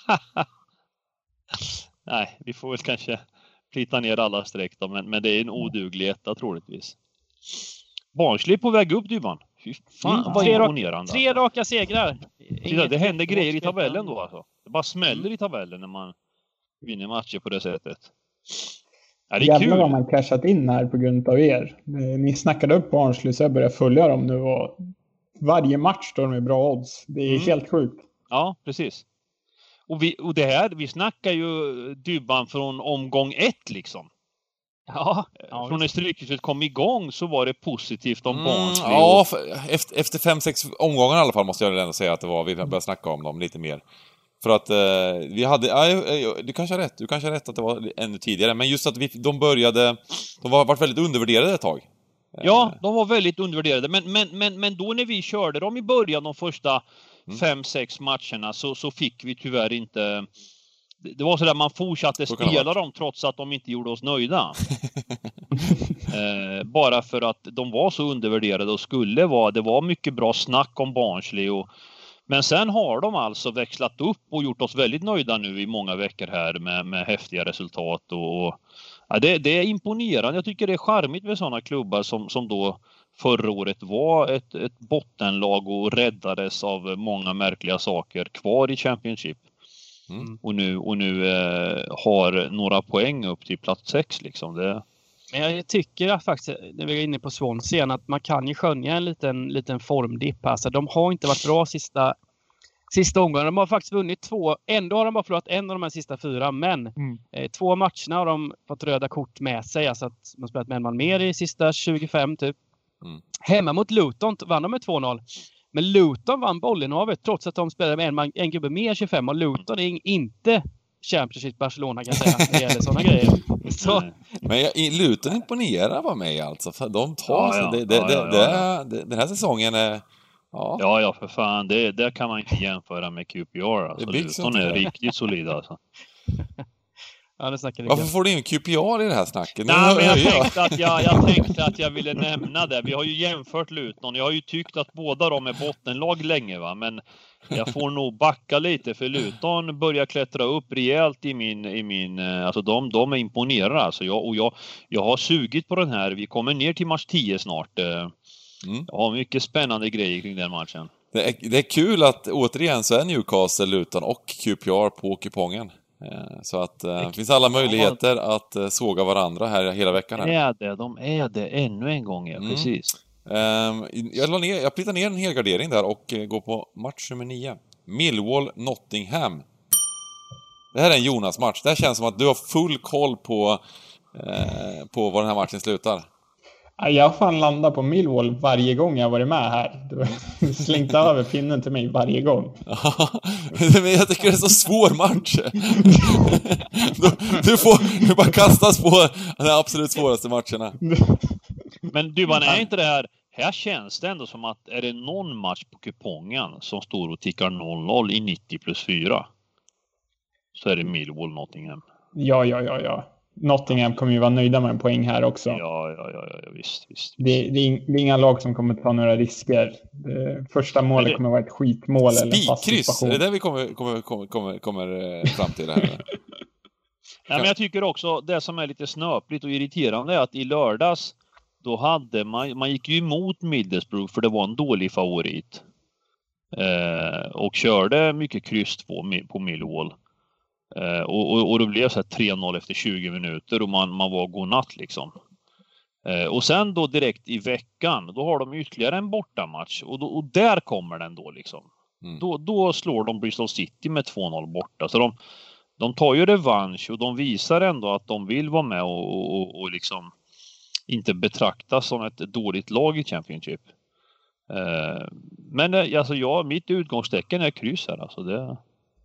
Nej, vi får väl kanske plita ner alla streck då, men, men det är en oduglig etta troligtvis. Barnsley på väg upp, Dybban. Fy fan, mm, vad tre imponerande. Tre alltså. Raka segrar. Titta, det händer grejer i tabellen då alltså. Det bara smäller mm. i tabellen när man vinner matcher på det sättet. Ja, det är jävlar kul. Vad man cashat in här på grund av er. Ni snackade upp Barnsley så jag börjar följa dem nu och varje match står de i bra odds. Det är mm. helt sjukt. Ja, precis. Och, vi, och det här, vi snackar ju Dybban från omgång ett liksom. Ja. ja från när Strykehuset kom igång så var det positivt om mm, Barnsley. Ja, efter, efter fem, sex omgångar i alla fall måste jag ändå säga att det var. Vi började snacka om dem lite mer. För att eh, vi hade, ja, du kanske har rätt, du kanske har rätt att det var ännu tidigare. Men just att vi, de började, de var varit väldigt undervärderade ett tag. Ja, de var väldigt undervärderade. Men, men, men, men då när vi körde dem i början, de första mm. fem, sex matcherna, så, så fick vi tyvärr inte... Det var så där man fortsatte spela dem trots att de inte gjorde oss nöjda. eh, bara för att de var så undervärderade och skulle vara, det var mycket bra snack om Barnsley och men sen har de alltså växlat upp och gjort oss väldigt nöjda nu i många veckor här med, med häftiga resultat. Och, och ja, det, det är imponerande. Jag tycker det är charmigt med sådana klubbar som, som då förra året var ett, ett bottenlag och räddades av många märkliga saker kvar i Championship. Mm. Och nu, och nu eh, har några poäng upp till plats sex liksom. Det... Men jag tycker att faktiskt, när vi är inne på Swansea, att man kan ju skönja en liten, liten formdipp. Alltså, de har inte varit bra sista, sista omgången. De har faktiskt vunnit två. Ändå har de bara förlorat en av de här sista fyra. Men mm. eh, två matcherna har de fått röda kort med sig. Alltså att de har spelat med en man mer i sista tjugofem typ. Mm. Hemma mot Luton vann de med två noll. Men Luton vann bollinnehavet trots att de spelade med en, man, en gubbe mer tjugofem. Och Luton är inte Championship Barcelona kan jag säga. Det gäller sådana grejer. Så. Men jag, Luton imponerar på mig alltså. För de tar ja, så ja, det, det, ja, det, ja, det, ja. det, den här säsongen är... Ja, ja, ja för fan. Det, det kan man inte jämföra med Q P R. Alltså. Luton är riktigt solida alltså. Ja, det snackar Varför får du in Q P R i det här snacket? Nej, men jag tänkte, att jag, jag tänkte att jag ville nämna det. Vi har ju jämfört Luton. Jag har ju tyckt att båda de är bottenlag länge, va? Men jag får nog backa lite, för Luton börjar klättra upp rejält i min... I min alltså de, de är imponerade. Alltså jag, och jag, jag har sugit på den här. Vi kommer ner till match tio snart. Mm. Jag har mycket spännande grejer kring den matchen. Det är, det är kul att återigen så är Newcastle, Luton och Q P R på kupongen. Så att det finns alla möjligheter att såga varandra här hela veckan. Här. Är det, de är det ännu en gång, ja, mm. precis. Um, jag, la ner, jag plitar ner en helgardering där och går på match nummer nio. Millwall Nottingham. Det här är en Jonas-match. Det här känns som att du har full koll på, eh, på vad den här matchen slutar. Jag har fan landat på Millwall varje gång jag varit med här. Du har slängt över pinnen till mig varje gång. Men jag tycker det är så svår match. du, du får du bara kastas på de absolut svåraste matcherna. Men du, man är inte det här... Här känns det ändå som att är det någon match på kupongen som står och tickar noll noll i nittio plus fyra, så är det Millwall Nottingham. Ja, ja, ja, ja. Nottingham kommer ju vara nöjda med en poäng här också. Ja, ja, ja, ja visst, visst. Det, det, är, det är inga lag som kommer ta några risker. Det, första målet det... kommer vara ett skitmål. Spikkryss, är det där vi kommer, kommer, kommer, kommer, kommer fram till det här? Nej, men jag tycker också det som är lite snöpligt och irriterande är att i lördags då hade man, man gick ju emot Middlesbrough för det var en dålig favorit. Eh, och körde mycket kryss två på Millwall. Eh, och, och, och då blev det så här tre noll efter tjugo minuter och man, man var godnatt liksom. Eh, och sen då direkt i veckan, då har de ytterligare en bortamatch. Och, då, och där kommer den då liksom. Mm. Då, då slår de Bristol City med två noll borta. Så de, de tar ju revansch och de visar ändå att de vill vara med och, och, och liksom inte betraktas som ett dåligt lag i Championship. Eh, men alltså ja, mitt utgångstecken är kryss här. Alltså det...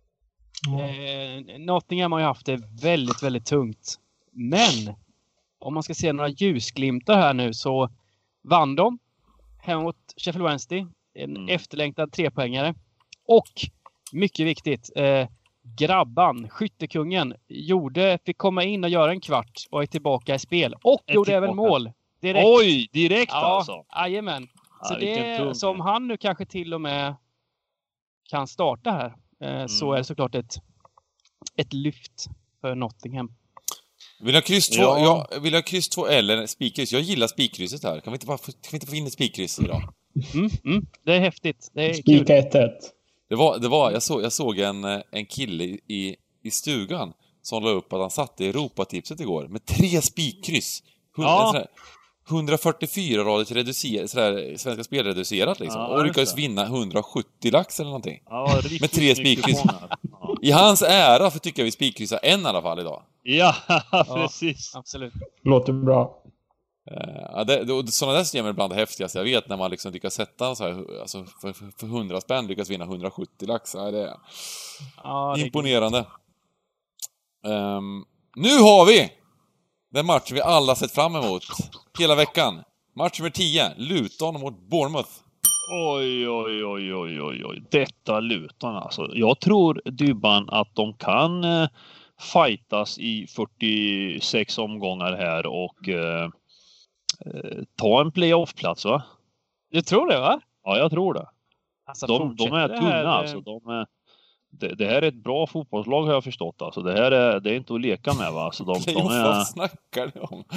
Eh, Nottingham har ju haft det väldigt, väldigt tungt. Men om man ska se några ljusglimtar här nu så vann de hemma mot Sheffield Wednesday. En mm. efterlängtad trepoängare. Och mycket viktigt, eh, grabban, skyttekungen, gjorde, fick komma in och göra en kvart och är tillbaka i spel. Och är gjorde även mål. Direkt. Oj, direkt ja, alltså. Jajamän. Så ja, det som han nu kanske till och med kan starta här. Eh, mm. Så är det såklart ett, ett lyft för Nottingham. Vill jag kryss två, ja. jag, vill jag kryss två eller spikkryss? Jag gillar spikkrysset här. Kan vi inte bara kan vi inte få in ett spikkryss idag? Mm, mm. Det är häftigt. Det är Spika kul. ett ett. Det var, det var, jag, så, jag såg en, en kille i, i stugan som la upp att han satte Europatipset igår med tre spikkryss. Ja. hundrafyrtiofyra rader reducerat, sådär, Svenska Spel reducerat liksom. Ja, och lyckades vinna hundrasjuttio lax eller någonting. Ja, med tre spikkryss. Ja. I hans ära för tycker jag vi spikkryssar en i alla fall idag. Ja, precis. Ja, absolut. Låter bra. Uh, det, det, sådana där system är bland det häftigaste jag vet, när man liksom lyckas sätta så här, alltså för, för, för hundra spänn lyckas vinna hundrasjuttio lax. Ja, det är ja, det imponerande. Är um, nu har vi den matchen vi alla sett fram emot hela veckan. Match nummer tio, Luton mot Bournemouth. Oj, oj, oj, oj, oj, oj. Detta Luton alltså. Jag tror, Dybban, att de kan eh, fightas i fyrtiosex omgångar här och eh, ta en playoff-plats, va? Du tror det, va? Ja, jag tror det. Alltså, de, de är tunna, här, alltså. De är, det, det här är ett bra fotbollslag, har jag förstått. Alltså, det här är, det är inte att leka med, va? Alltså, de, de är... Vad snackar ni om?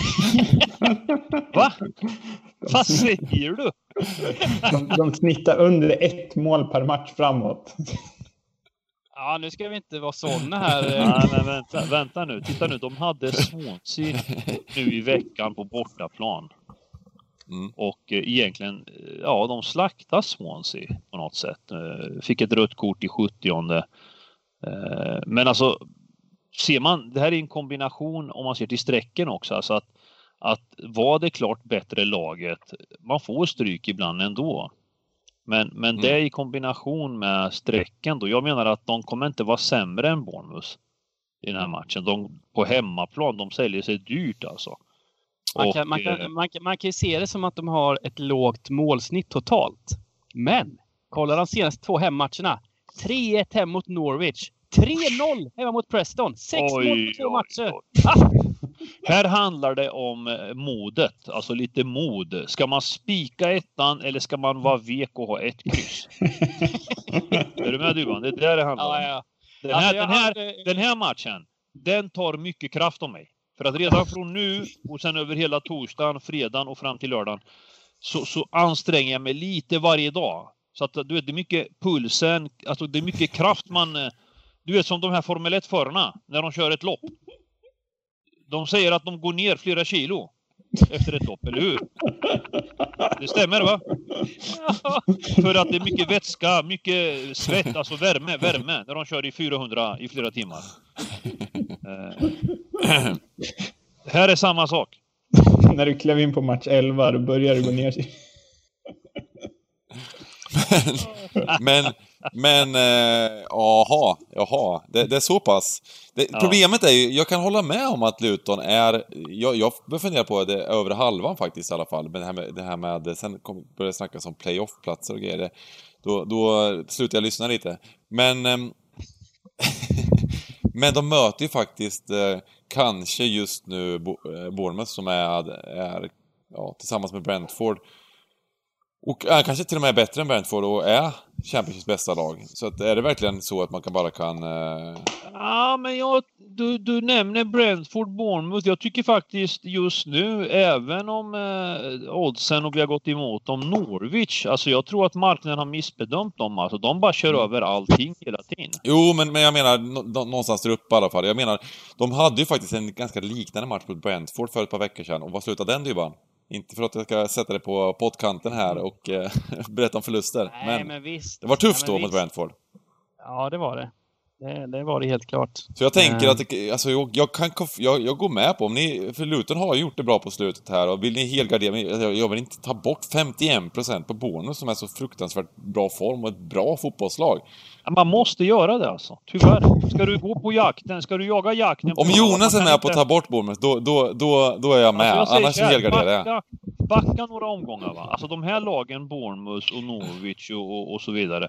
Va? Vad säger du? de, de snittar under ett mål per match framåt. Ja, nu ska vi inte vara såna här. Nej, men vänta, vänta nu. Titta nu, de hade Swansea nu i veckan på bortaplan. Mm. Och eh, egentligen, ja, de slaktade Swansea på något sätt. Eh, fick ett rött kort i sjuttionde. Eh, men alltså, ser man, det här är en kombination om man ser till sträcken också. Alltså att, att var det klart bättre laget, man får stryk ibland ändå. Men, men mm. det är i kombination med sträcken då. Jag menar att de kommer inte vara sämre än Bournemouth i den här matchen. De, på hemmaplan, de säljer sig dyrt alltså. Man kan, och, man, kan, man, kan, man kan ju se det som att de har ett lågt målsnitt totalt. Men, kolla de senaste två hemmatcherna. tre ett hem mot Norwich. tre noll hemma mot Preston. sex mål på två matcher. Ah! Här handlar det om modet, alltså lite mod. Ska man spika ettan eller ska man vara vek och ha ett kryss? Är du med, Duvan? Det är där det handlar om. Ja, ja. Den, här, Alltså, den, här, hade... den här matchen, den tar mycket kraft av mig. För att redan från nu och sen över hela torsdagen, fredagen och fram till lördagen så, så anstränger jag mig lite varje dag. Så att du vet, det är mycket pulsen, alltså det är mycket kraft man... Du vet som de här Formel ett-förarna när de kör ett lopp. De säger att de går ner flera kilo efter ett lopp, eller hur? Det stämmer, va? För att det är mycket vätska, mycket svett, alltså värme, värme när de kör i fyrahundra i flera timmar. Eh. Här är samma sak. När du klev in på match elva då börjar du gå ner. men, men, eh, aha, jaha, det, det är så pass. Det, Ja. Problemet är ju, jag kan hålla med om att Luton är, jag, jag funderar på det över halvan faktiskt i alla fall, men det här med, det här med sen kom, började snacka om playoff-platser och grejer, då, då slutar jag lyssna lite. Men, eh, men de möter ju faktiskt eh, kanske just nu Bo, eh, Bournemouth som är, är ja, tillsammans med Brentford. Och är kanske till och med bättre än Brentford och är Championships bästa lag. Så att är det verkligen så att man kan bara kan... Uh... Ja, men jag, du, du nämner Brentford, Bournemouth. Jag tycker faktiskt just nu, även om eh, oddsen och vi har gått emot dem, Norwich. Alltså jag tror att marknaden har missbedömt dem. Alltså de bara kör över allting hela tiden. Jo, men, men jag menar nå, någonstans där uppe i alla fall. Jag menar, de hade ju faktiskt en ganska liknande match mot Brentford för ett par veckor sedan. Och vad slutade den, Dybban? Inte för att jag ska sätta det på poddkanten här och eh, berätta om förluster. Nej, men, men visst. det var tufft Nej, då mot visst. Brentford. Ja, det var det. Det, det var det helt klart. Så jag tänker Mm. att det, alltså, jag, jag, kan, jag, jag går med på om ni... För Luton har gjort det bra på slutet här. Och vill ni helgardera... Jag, jag vill inte ta bort femtioen procent på Bournemouth som är så fruktansvärt bra form och ett bra fotbollslag. Ja, man måste göra det alltså. Tyvärr. Ska du gå på jakten? Ska du jaga jakten? Om Jonas är med på att ta bort Bournemouth, då, då, då, då är jag med. Alltså jag Annars säger så här, helgarderar jag. backa, backa några omgångar, va? Alltså de här lagen, Bournemouth och Norwich och, och, och så vidare.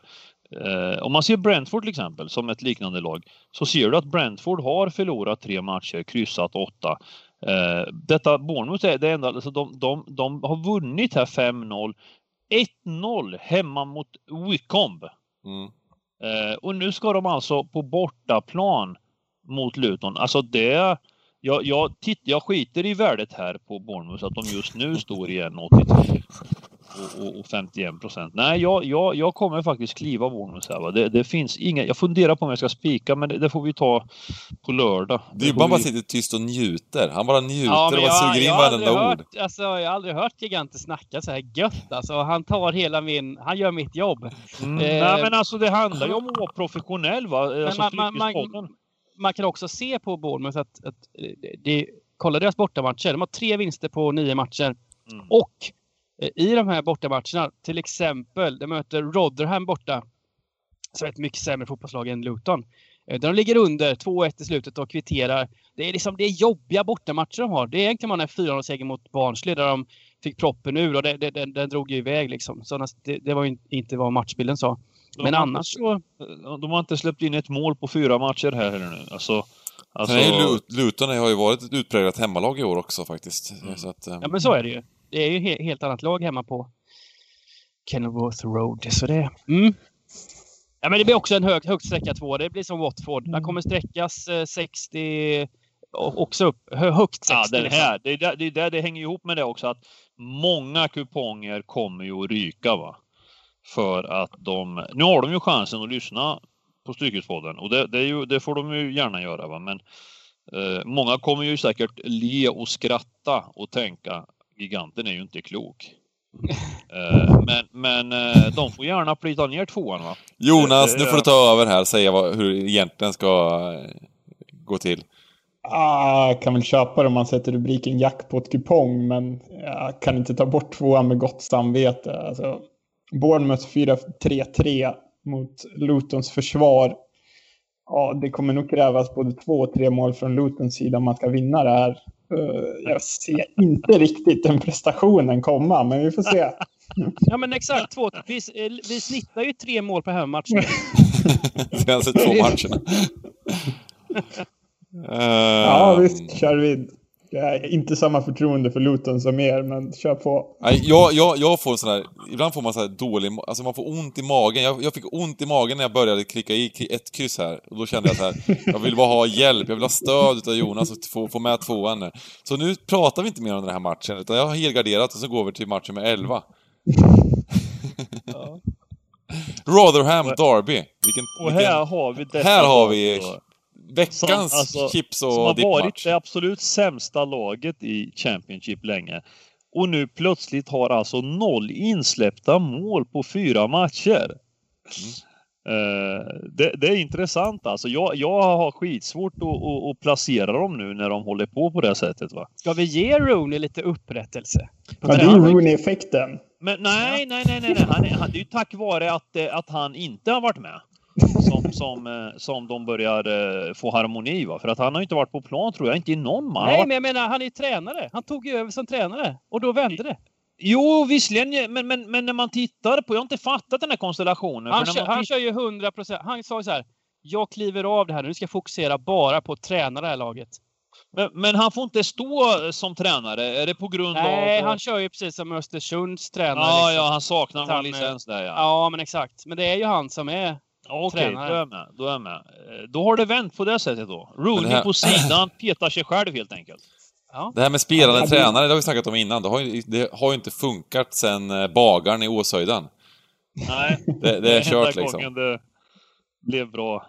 Eh, om man ser Brentford till exempel som ett liknande lag, så ser du att Brentford har förlorat tre matcher, kryssat åtta. Eh, detta Bournemouth är det enda, alltså de, de, de har vunnit här fem noll, ett noll hemma mot Wycombe. Mm. Eh, och nu ska de alltså på bortaplan mot Luton. Alltså det... Jag, jag, titt, jag skiter i värdet här på Bournemouth att de just nu står i en åttiotre och, och, och femtioen procent. Nej, jag, jag, jag kommer faktiskt kliva Bournemouth här. Va? Det, det finns inga... Jag funderar på om jag ska spika, men det, det får vi ta på lördag. Det är ju bara vi... bara sitter tyst och njuter. Han bara njuter Ja, och bara jag, suger in jag, har varenda hört, ord. alltså, jag har aldrig hört giganter snacka så här gött. Alltså, han tar hela min... Han gör mitt jobb. Mm, eh, nej, men alltså det handlar ju om att vara professionell, va? Alltså, man, man, man, man kan också se på Bournemouth att, att det, kolla deras bortamatcher. De har tre vinster på nio matcher. Mm. Och i de här bortamatcherna, till exempel, de möter Rotherham borta, som är ett mycket sämre fotbollslag än Luton. Där de ligger under två ett i slutet och kvitterar. Det är liksom det är jobbiga bortamatcher de har. Det är egentligen man är fyra noll-seger mot Barnsley där de fick proppen ur och det, det, det, den drog ju iväg liksom. Så det, det var ju inte vad matchbilden sa. De Men annars så... De har inte släppt in ett mål på fyra matcher här heller nu. Alltså... Alltså... Sen är ju Luton har ju varit ett utpräglat hemmalag i år också faktiskt. Mm. Så att, um... Ja, men så är det ju. Det är ju he- helt annat lag hemma på Kenilworth Road. Så det... Mm. Ja, men det blir också en hög, högt sträcka två. Det blir som Watford. Mm. Den kommer sträckas eh, sextio och också upp hö, högt sextio. Ja, det här, det är där, det är där det hänger ihop med det också att många kuponger kommer ju att ryka, va? För att de... Nu har de ju chansen att lyssna på Strykespodden och det, det, är ju, det får de ju gärna göra, va? Men eh, många kommer ju säkert le och skratta och tänka giganten är ju inte klok. uh, men men uh, de får gärna plita ner tvåan, va? Jonas, uh, nu får du ta över här och säga vad, hur det egentligen ska uh, gå till. Ah, jag kan väl köpa det om man sätter rubriken jackpot-kupong, men jag kan inte ta bort tvåan med gott samvete. Alltså, Bournemouth fyra tre tre mot Lutons försvar. Ja, det kommer nog krävas både två och tre mål från Lutons sida om man ska vinna det här. Jag ser inte riktigt den prestationen komma, men vi får se. Ja, men exakt. Två, vi, vi snittar ju tre mål per hemmamatch. Senaste två matcherna. uh, ja, visst, kör vid. Jag är inte samma förtroende för Luton som er, men kör på. Nej, jag, jag, jag får sån här, ibland får man så här dålig, alltså man får ont i magen. Jag, jag fick ont i magen när jag började klicka i ett kryss här. Och då kände jag så här, jag vill bara ha hjälp, jag vill ha stöd av Jonas och få, få med tvåan nu. Så nu pratar vi inte mer om den här matchen, utan jag har helgarderat och så går vi till matchen med elva. Ja. Rotherham Derby. Vilken, och här vilken, har vi detta. Här har vi då. Veckans som, alltså, chips och som har dippmatch. Varit det absolut sämsta laget i Championship länge. Och nu plötsligt har alltså noll insläppta mål på fyra matcher. Mm. Uh, det, det är intressant alltså. Jag, jag har skitsvårt att, att, att placera dem nu när de håller på på det sättet, va? Ska vi ge Rooney lite upprättelse? Ja, det är Rooney-effekten. Men nej, nej, nej, nej, nej. Han är, han, det är ju tack vare att, att han inte har varit med. Som, som, som de börjar uh, få harmoni, va? För att han har inte varit på plan, tror jag, inte i någon man. Nej, varit... men jag menar, han är tränare. Han tog ju över som tränare. Och då vände det. Jo, visserligen, men, men, men när man tittar på, jag har inte fattat den här konstellationen. Han, för kör, när man han titt... kör ju hundra procent. Han sa så här, jag kliver av det här, nu ska jag fokusera bara på att träna det här laget. Men, men han får inte stå som tränare, är det på grund Nej, av... Nej, han kör ju precis som Östersunds tränare. Ja, liksom. ja, han saknar han, någon licens där, ja. Ja, men exakt. Men det är ju han som är Okej, tränare. då är jag med, då är jag med. Då har det vänt på det sättet då. Rooney här... på sidan petar sig själv helt enkelt. Ja. Det här med spelande ja, tränare, det har vi snackat om innan. Det har ju, det har ju inte funkat sen bagaren i Åshöjden. Nej, det, det är kört liksom. Det blev bra.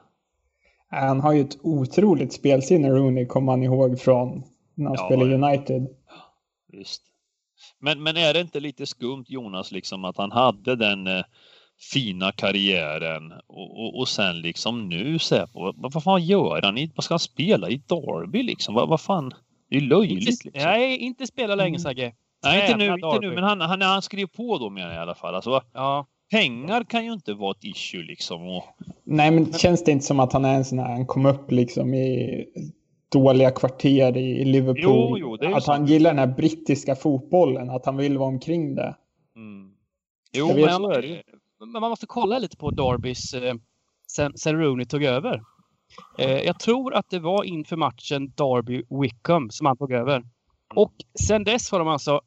Han har ju ett otroligt spelsinne, Rooney, kommer man ihåg från när han ja, spelade United. Visst. Men, men är det inte lite skumt, Jonas, liksom att han hade den eh, fina karriären och, och, och sen liksom nu ser på, vad, vad fan gör han? Vad ska han spela i Derby liksom? Vad, vad fan? Det är löjligt inte, liksom. Nej, inte spela länge, Sagge. Mm. Nej, inte nu, inte nu, men han, han, han skrev på då med i alla fall. Alltså, ja. Pengar kan ju inte vara ett issue liksom. Och... Nej, men känns det inte som att han är en sån här, han kom upp liksom i dåliga kvarter i Liverpool. Jo, jo, det är att så. Han gillar den här brittiska fotbollen, att han vill vara omkring det. Mm. Jo, men, jag, men man måste kolla lite på Derbys eh, sen, sen Rooney tog över. Eh, jag tror att det var inför matchen Derby-Wickham som han tog över. Och sen dess har de alltså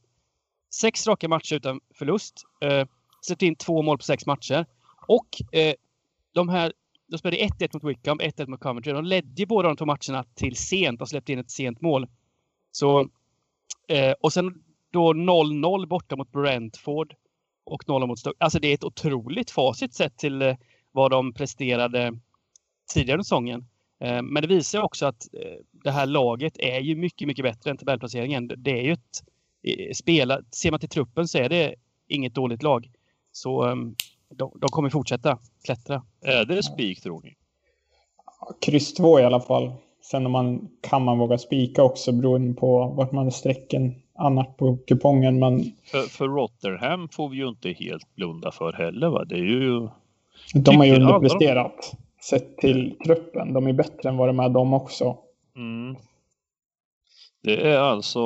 sex raka matcher utan förlust. Eh, sett in två mål på sex matcher. Och eh, de här, de spelade ett ett mot Wickham, ett ett mot Coventry. De ledde ju båda de två matcherna till sent och släppte in ett sent mål. Så, eh, och sen då noll noll borta mot Brentford och noll mot Stoke. Alltså det är ett otroligt facit sett till eh, vad de presterade tidigare i säsongen. Eh, men det visar också att eh, det här laget är ju mycket, mycket bättre än tabellplaceringen. Det är ju ett eh, spela, ser man till truppen så är det inget dåligt lag. Så eh, de, de kommer fortsätta klättra. Är det spik, tror ni? Kryss två i alla fall. Sen om man kan man våga spika också beroende på vart man sträcken annars på kupongen. Men... För, för Rotherham får vi ju inte helt blunda för heller, va? Det är ju... De har ju underpresterat sett till truppen. De är bättre än vad de är de också. Mm. Det är alltså...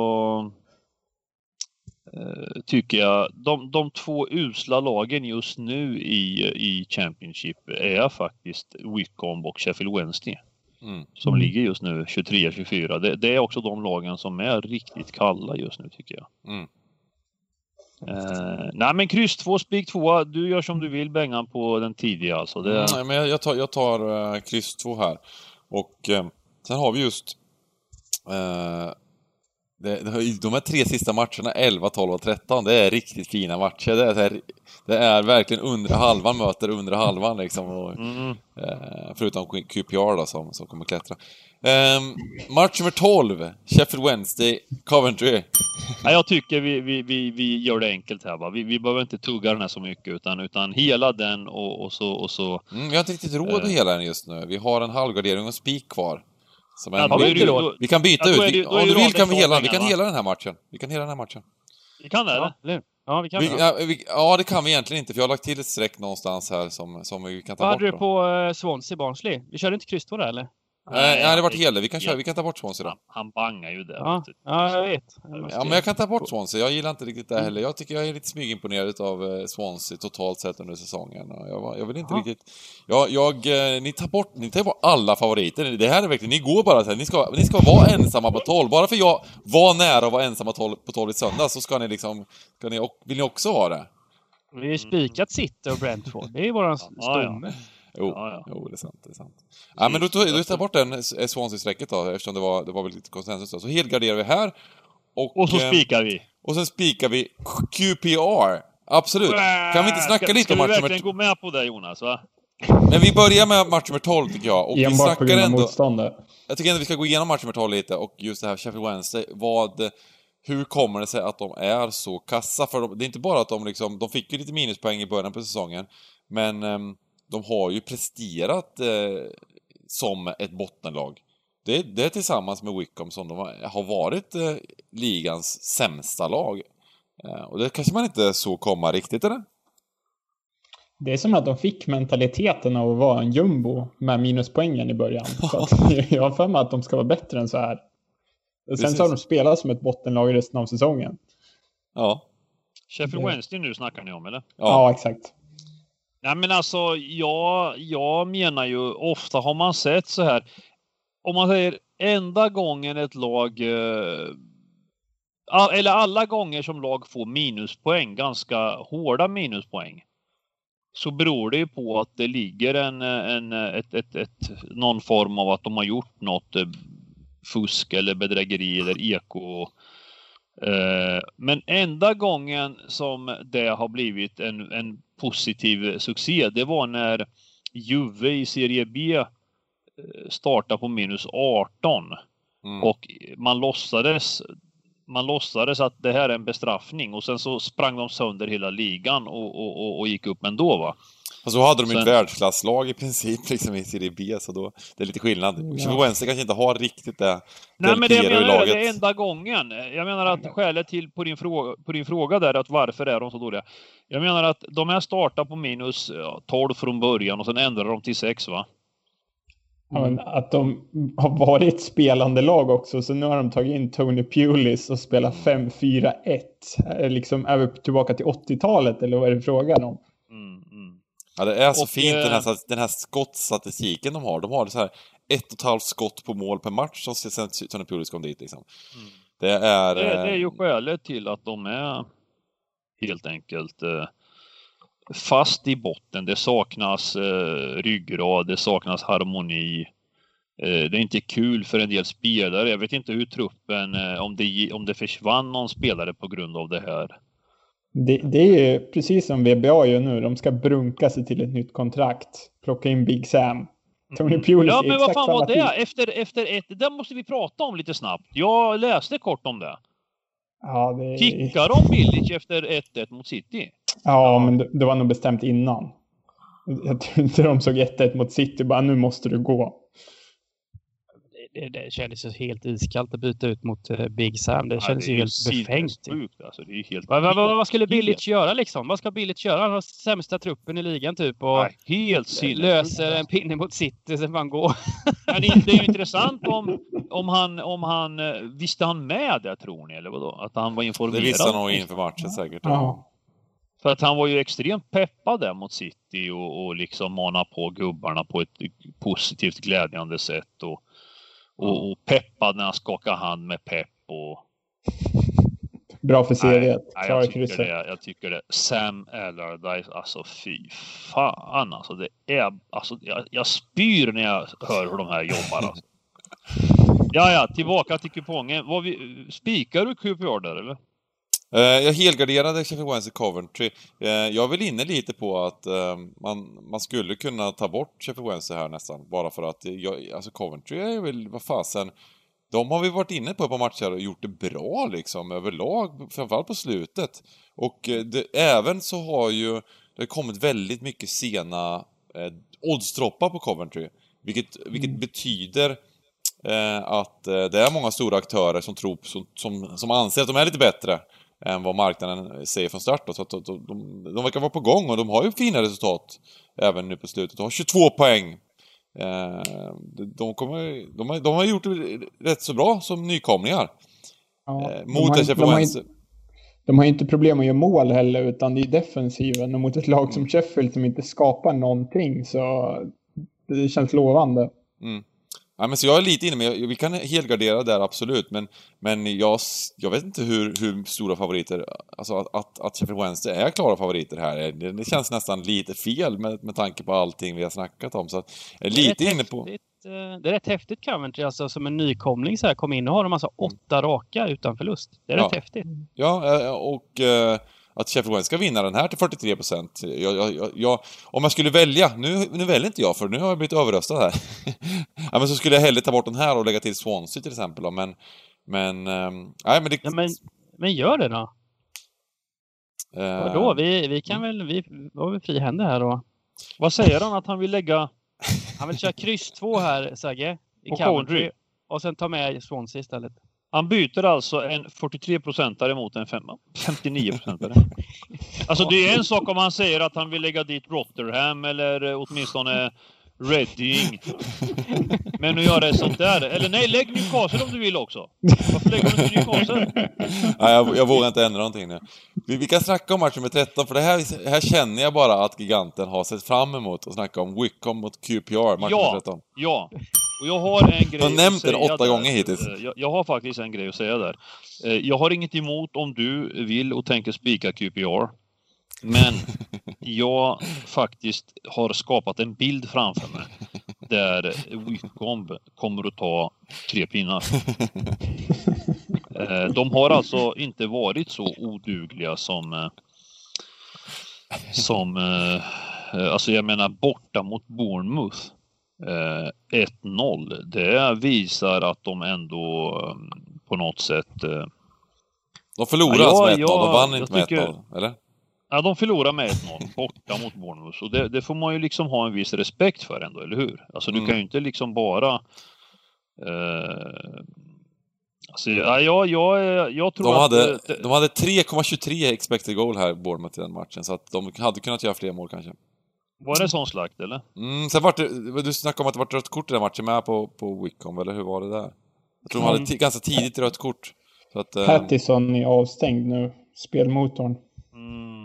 Uh, tycker jag de, de två usla lagen just nu i, i Championship är faktiskt Wickham och Sheffield Wednesday mm. som mm. ligger just nu tjugotre tjugofyra. Det, det är också de lagen som är riktigt kalla just nu, tycker jag. Mm. Uh, nej, men kryss två, spik två, du gör som du vill, Bengan, på den tidiga alltså. Det... Nej, men jag tar, jag tar uh, kryss två här och uh, sen har vi just uh, Det, de här tre sista matcherna, elva, tolv och tretton, det är riktigt fina matcher. Det är, så här, det är verkligen undre halvan möter undre halvan liksom. Och, mm. eh, förutom Q P R då, som, som kommer klättra. Eh, match nummer tolv, Sheffield Wednesday, Coventry. Ja, jag tycker vi, vi, vi, vi gör det enkelt här, va? Vi, vi behöver inte tugga den här så mycket, utan, utan hela den och, och så... Och så mm, vi har inte riktigt råd att eh. hela den just nu. Vi har en halvgardering och spik kvar. Som ja, vi, vi, då, vi kan byta ja, ut. Det, Om du vill kan vi hela, vi kan hela den här matchen. Vi kan hela den här matchen. Vi kan det, ja, eller? Ja, vi kan vi, ja, vi, ja, det kan vi egentligen inte, för jag har lagt till ett streck någonstans här som, som vi kan ta Vad bort. Vad hade du på uh, Swansea Barnsley? Vi körde inte kryss två där, eller? Nej, nej, det varit hela. Vi kan köra, vi kan ta bort Swansea då. Han, han bangar ju där. Ja, ja jag vet. Jag Ja, men jag kan ta bort Swansea. Jag gillar inte riktigt det heller. Jag tycker jag är lite smygimponerad av Swansea totalt sett under säsongen. Jag, jag vill inte Ja. riktigt... Jag, jag, ni tar bort ni tar bort alla favoriter. Det här är verkligen... Ni går bara så här. Ni ska, ni ska vara ensamma på tolv. Bara för jag var nära att vara ensamma på tolv i söndag så ska ni liksom... Ska ni, vill ni också ha det? Vi har ju spikat City och Brentford. Det är ju våran stomme. ja. Jo, Ja, ja. jo, det är sant, det är sant. Ja, men då tar då tar jag bort den Swansea-strecket då, eftersom det var, det var väl lite konsensus då. Så helgarderar vi här. Och, Och så eh, spikar vi. Och sen spikar vi Q P R. Absolut. Kan vi inte snacka ska, lite ska om match vi verkligen nummer... gå med på det, Jonas, va? Men vi börjar med match nummer tolv, tycker jag. Och vi Enbart på snackar grund av ändå... motståndet. Jag tycker ändå vi ska gå igenom match nummer tolv lite. Och just det här Sheffield Wednesday. Vad... Hur kommer det sig att de är så kassa? För de, det är inte bara att de liksom... De fick ju lite minuspoäng i början på säsongen. Men... Um, de har ju presterat eh, som ett bottenlag. Det, det är tillsammans med Wickham som de har varit eh, ligans sämsta lag. Eh, och det kanske man inte så komma riktigt, eller? Det är som att de fick mentaliteten av att vara en jumbo med minuspoängen i början. Så att jag har för mig att de ska vara bättre än så här. Och sen Precis. så har de spelat som ett bottenlag i resten av säsongen. Ja. Sheffield Det- Wednesday nu snackar ni om, eller? Ja. Ja, exakt. Nej, men alltså, jag, jag menar ju, ofta har man sett så här. Om man säger enda gången ett lag... Eh, all, eller alla gånger som lag får minuspoäng, ganska hårda minuspoäng, så beror det ju på att det ligger en, en, ett, ett, ett, någon form av att de har gjort något eh, fusk eller bedrägeri eller eko. Eh, men enda gången som det har blivit en, en positiv succé, det var när Juve i Serie B eh, startade på minus arton. Mm. Och man låtsades, man låtsades att det här är en bestraffning, och sen så sprang de sönder hela ligan och, och, och, och gick upp ändå, va? Och så hade de ju ett Sen- världsklasslag i princip liksom i Serie B, så då det är lite skillnad. Ja. Sheffield Wednesday kanske inte har riktigt det. Nej, men det jag Del Piero i menar är laget. det enda gången. Jag menar att skälet till på din fråga, på din fråga där, att varför är de så dåliga? Jag menar att de här startar på minus ja, tolv från början och sen ändrar de till sex, va? Ja, men att de har varit spelande lag också. Så nu har de tagit in Tony Pulis och spelat fem fyra ett. Liksom är vi tillbaka till åttiotalet, eller vad är det frågan om? Mm, mm. Ja, det är så Och, fint eh, den här, den här skottstatistiken de har. De har så här ett och ett halvt skott på mål per match som sen Tony Pulis kom dit liksom. Mm. Det är... Det, det är ju eh, skälet till att de är helt enkelt eh, fast i botten. Det saknas eh, ryggrad, det saknas harmoni. Eh, det är inte kul för en del spelare. Jag vet inte hur truppen, eh, om, det, om det försvann någon spelare på grund av det här. Det, det är ju precis som V B A gör nu. De ska brunka sig till ett nytt kontrakt. Plocka in Big Sam. Tony Pulis Ja, är men vad exakt fan samma var det? typ. Efter, efter ett, det där måste vi prata om lite snabbt. Jag läste kort om det. Ja, det är... Kickar de Bilic efter ett ett mot City? ja, men det, det var nog bestämt innan. Jag tror inte de såg ett ett mot City. Bara, nu måste du gå. Det, det kändes ju helt iskallt att byta ut mot uh, Big Sam. Det Ja, kändes det är ju helt befängt. sinnessjukt, alltså. Det är helt... Vad, vad, vad, vad skulle Bilic göra liksom? Vad ska Bilic göra? Han har sämsta truppen i ligan typ och Nej, helt sinnessjukt. löser en pinne mot City sen man går. Men det, det är ju intressant om, om han, om han, eh, visste han med det, tror ni, eller vadå? Att han var informerad? Det visste han nog inför matchen säkert. Ja. För att han var ju extremt peppad där mot City och, och liksom mana på gubbarna på ett positivt glädjande sätt och, och, och peppad när han skakade hand med Pep och... Bra för C V. Nej, Klara jag, tycker krysset. det, jag tycker det. Sam Allardyce, alltså fy fan, alltså det är, alltså jag, jag spyr när jag hör hur de här jobbar. Alltså. Ja, ja, tillbaka till kupongen. Vad vi, spikar du Q P R där, eller? Eh, jag helgarderade Sheffield Wednesday Coventry. Eh, jag vill inne lite på att eh, man, man skulle kunna ta bort Sheffield Wednesday här nästan. Bara för att, jag, alltså Coventry är väl, vad fasen, de har vi varit inne på ett par matcher och gjort det bra liksom överlag, framförallt på slutet. Och eh, det, även så har ju det kommit väldigt mycket sena eh, oddsdroppar på Coventry. Vilket, vilket Mm. betyder eh, att eh, det är många stora aktörer som tror, som, som, som anser att de är lite bättre än vad marknaden säger från start då. Så att de, de, de verkar vara på gång och de har ju fina resultat även nu på slutet. De har tjugotvå poäng Eh, de, kommer, de, har, de har gjort det rätt så bra som nykomlingar. Ja, Eh, mot de, har, de, har inte, inte, de har inte problem att göra mål heller, utan det är defensiven. Och mot ett lag som Sheffield som inte skapar någonting, så det känns lovande. Mm. Ja, men så jag är lite inne med, vi kan helgardera där absolut, men, men jag, jag vet inte hur, hur stora favoriter, alltså att, att, att Sheffield Wednesday är klara favoriter här, det, det känns nästan lite fel med, med tanke på allting vi har snackat om, så jag är lite är inne på... Häftigt, det är rätt häftigt Coventry, alltså som en nykomling så här, kom in och har de alltså åtta raka utan förlust. Det är ja. rätt häftigt. Ja, och... att Sheffield Wednesday ska vinna den här till fyrtiotre procent. Jag, jag, jag, om jag skulle välja, nu, nu väljer inte jag för nu har jag blivit överröstad här. Ja, men så skulle jag hellre ta bort den här och lägga till Swansea till exempel. Men, men, ähm, nej, men, det... ja, men, men gör det då. Äh... Vadå? Vi, vi kan väl, vi har väl fri händer här då. Vad säger han att han vill lägga? Han vill köra kryss två här, Sagge. I Coventry. Och sen ta med Swansea istället. Han byter alltså en fyrtiotre procentare mot en femma. femtionio procentare. Alltså det är en sak om han säger att han vill lägga dit Rotherham eller åtminstone Reading. Men nu gör det sånt där. Eller nej, lägg Newcastle om du vill också. Varför lägger du inte Newcastle? Nej, jag, jag vågar inte ändra någonting nu. Vi, vi kan snacka om matchen med tretton, för det här, här känner jag bara att giganten har sett fram emot att snacka om Wycombe mot Q P R, matchen ja, med tretton. Ja, och jag har en grej jag har nämnt den åtta där. gånger hittills. Jag, jag har faktiskt en grej att säga där. Jag har inget emot om du vill och tänker spika Q P R. Men jag faktiskt har skapat en bild framför mig där Wycombe kommer att ta tre pinnar. De har alltså inte varit så odugliga som som alltså jag menar borta mot Bournemouth ett noll. Det visar att de ändå på något sätt de förlorade ja, med ett noll, ja, de vann inte med tycker... ett noll, eller? Ja, de förlorar med ett noll borta mot Bournemouth. Och det, det får man ju liksom ha en viss respekt för ändå, eller hur? Alltså mm. du kan ju inte liksom bara... Eh, alltså, ja, jag, jag, jag tror de att... Hade, det, de hade tre komma tjugotre expected goal här i Bournemouth i den matchen. Så att de hade kunnat göra fler mål kanske. Var det sån slakt, eller? Mm, sen var det... Du snackade om att det var rött kort i den matchen med på, på Wycombe, eller hur var det där? Jag tror de hade t- ganska tidigt rött kort. Så att, Pattison är avstängd nu, spelmotorn. Mm.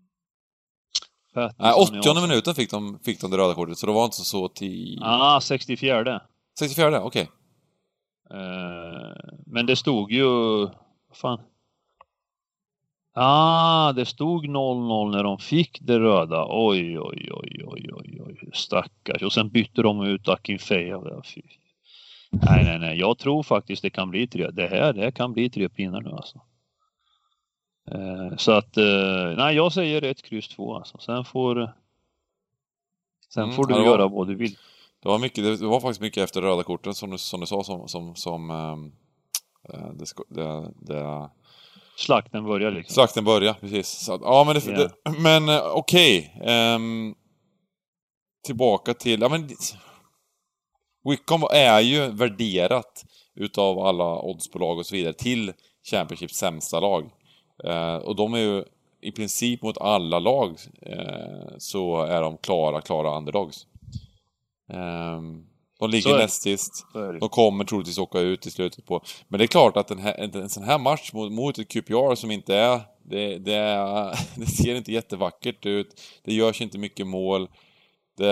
Nej, åttionde minuten fick de, fick de det röda kortet, så det var inte så till... Ah, sextiofjärde. sextiofjärde, okej. Okay. Uh, men det stod ju... Vad fan? Ah, det stod noll noll när de fick det röda. Oj, oj, oj, oj, oj, oj. Stackars. Och sen bytte de ut Akinfeev. Nej, nej, nej. Jag tror faktiskt det kan bli tre. Det här, det här kan bli tre pinnar nu alltså. Uh, så att, uh, nej, jag säger ett kryss två alltså. Sen får, sen mm, får du var, göra vad du vill. Det var mycket, det var faktiskt mycket efter röda korten som du, som du sa som, som, som um, det, det, det, slakten börjar liksom. Slakten börjar, precis. Så, ja, men, det, yeah. det, men okej. Okay. Um, tillbaka till, ja men Wycombe är ju värderat utav alla oddsbolag och så vidare till Championships sämsta lag. Uh, och de är ju i princip mot alla lag uh, så är de klara, klara underdogs. Um, de ligger näst sist. De kommer troligtvis åka ut i slutet på. Men det är klart att en, här, en sån här match mot, mot ett Q P R som inte är det, det är det ser inte jättevackert ut. Det görs inte mycket mål. Det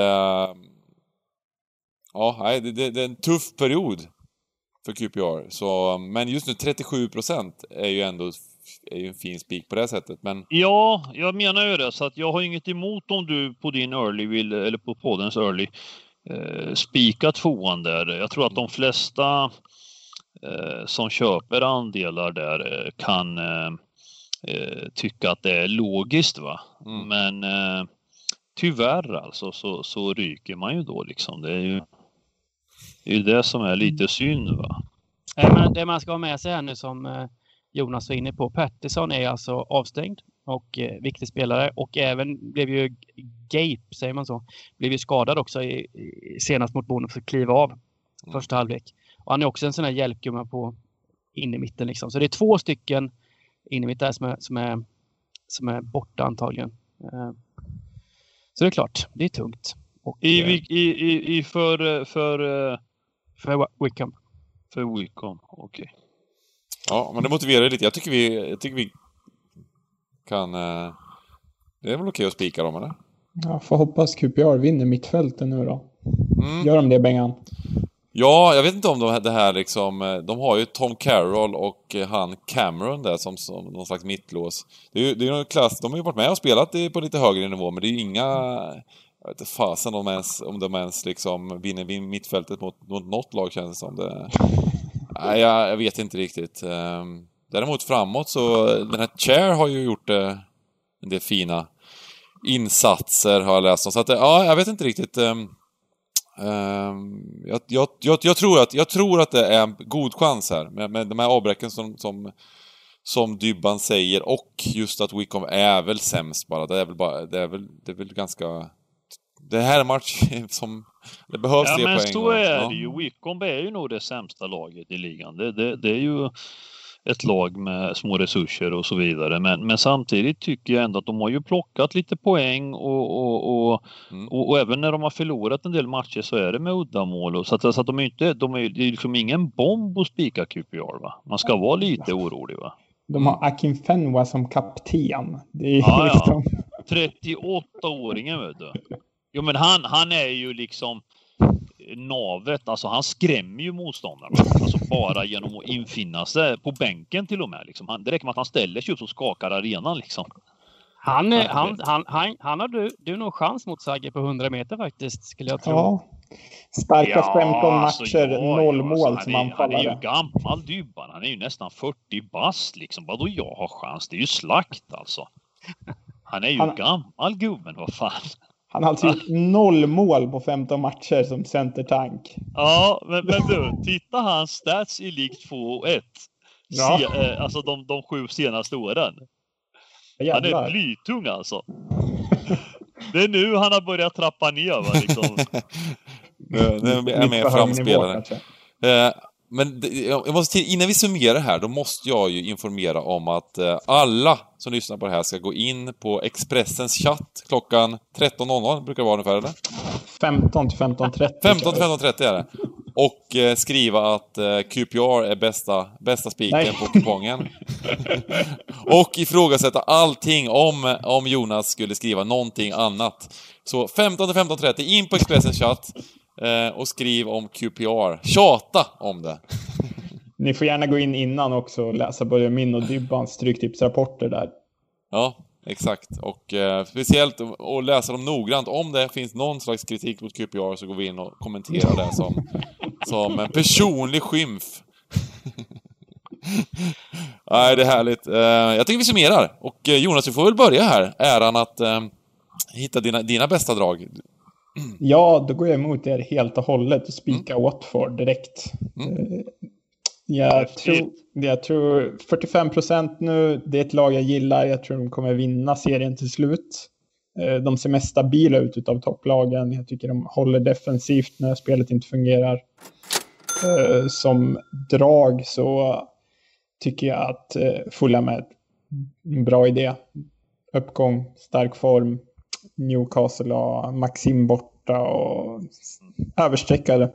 ja, nej, det, det, det är en tuff period för Q P R. Så, men just nu trettiosju procent är ju ändå är ju en fin spik på det sättet, men... Ja, jag menar ju det, så att jag har inget emot om du på din early vill, eller på poddens early eh, spika tvåan där. Jag tror att de flesta eh, som köper andelar där eh, kan eh, tycka att det är logiskt, va? Mm. Men eh, tyvärr alltså så, så ryker man ju då liksom. Det är ju det, är ju det som är lite synd, va? Nej, men det man ska ha med sig här nu som eh... Jonas var inne på. Pattison är alltså avstängd och eh, viktig spelare, och även blev ju Gape, säger man så, blev ju skadad också i, i, senast mot Bournemouth för att kliva av första halvlek. Och han är också en sån här hjälpgumma på in i mitten liksom. Så det är två stycken in i mitten där som är, som är, som är borta antagligen. Eh, så det är klart, det är tungt. Och, I, eh, i, i, i för, för, för Wycombe. för Wycombe, okej. Okay. Ja, men det motiverar ju lite. Jag tycker vi, jag tycker vi kan... Eh, det är väl okej att spika dem, eller? Ja, får hoppas Q P R vinner mittfälten nu då. Mm. Gör de det, Bengan? Ja, jag vet inte om de, det här liksom... De har ju Tom Carroll och han Cameron där som, som någon slags mittlås. Det är ju, det är ju en klass... De har ju varit med och spelat på lite högre nivå, men det är ju inga... Jag vet inte fasen om de ens, om de ens liksom vinner, vinner mittfältet mot, mot något lag, känns det som. Det... Nej, jag, jag vet inte riktigt. Däremot framåt så... Den här Chair har ju gjort eh, en del fina insatser, har jag läst om. Så att, ja, jag vet inte riktigt... Um, jag, jag, jag, jag, tror att, jag tror att det är en god chans här med, med de här avbräcken som, som, som Dybban säger, och just att Wycombe är väl sämst bara. Det är väl, bara, det är väl, det är väl ganska... Det här är en match som... Det behövs tre poäng. Ja, men så är ja. det ju. Wycombe är ju nog det sämsta laget i ligan. Det, det, det är ju ett lag med små resurser och så vidare. Men, men samtidigt tycker jag ändå att de har ju plockat lite poäng och, och, och, mm. och, och även när de har förlorat en del matcher så är det med uddamål. Och så att, så att de är inte, de är, det är liksom ingen bomb att spika Q P R, va? Man ska vara lite orolig, va? De har Akin Fenwa som kapten. Det är ja, liksom... ja. trettioåtta-åringen, vet du. Jo, men han, han är ju liksom navet, alltså han skrämmer ju motståndarna, alltså bara genom att infinna sig på bänken till och med liksom. Han, det räcker med att han ställer sig upp och skakar arenan liksom. Han, han, han, han, han har du, du nog chans mot Sagge på hundra meter faktiskt, skulle jag tro. Ja. Starkast ja, femton matcher, alltså, ja, noll ja, mål alltså, som han är, han är ju anfallare. gammal Dybban, han är ju nästan fyrtio bast liksom. Vadå jag har chans? Det är ju slakt alltså. Han är ju han... gammal gubben, vad fan. Han har alltså gjort noll mål på femton matcher som centertank. Ja, men, men du, titta hans stats i League två och ett. Ja. Se, eh, alltså de, de sju senaste åren. Jävlar. Han är blytung alltså. Det är nu han har börjat trappa ner, va, liksom. Det är med framspelare. Eh, men det, jag måste till, innan vi summerar här, då måste jag ju informera om att eh, alla som lyssnar på det här ska gå in på Expressens chatt klockan tretton noll noll, brukar det vara ungefär, eller? femton till femton trettio. femton till femton trettio är det. Och eh, skriva att eh, Q P R är bästa, bästa spiken Nej. på kupongen. Och ifrågasätta allting om, om Jonas skulle skriva någonting annat. Så femton till femton trettio, in på Expressens chatt eh, och skriv om Q P R. Tjata om det. Ni får gärna gå in innan också och läsa både min och Dybbans stryktipsrapporter där. Ja, exakt. Och eh, speciellt att läsa dem noggrant. Om det finns någon slags kritik mot Q P R så går vi in och kommenterar det som, som en personlig skymf. Nej, det är härligt. Eh, jag tycker vi summerar. Och eh, Jonas, du får väl börja här. Äran att eh, hitta dina, dina bästa drag. Ja, då går jag emot er helt och hållet och spika mm. Watford direkt. Mm. Jag tror, jag tror fyrtiofem procent nu, det är ett lag jag gillar. Jag tror de kommer vinna serien till slut. De ser mest stabila ut utav topplagen. Jag tycker de håller defensivt när spelet inte fungerar. Som drag så tycker jag att Fulham är en bra idé. Uppgång, stark form. Newcastle och Maxim borta och översträckade.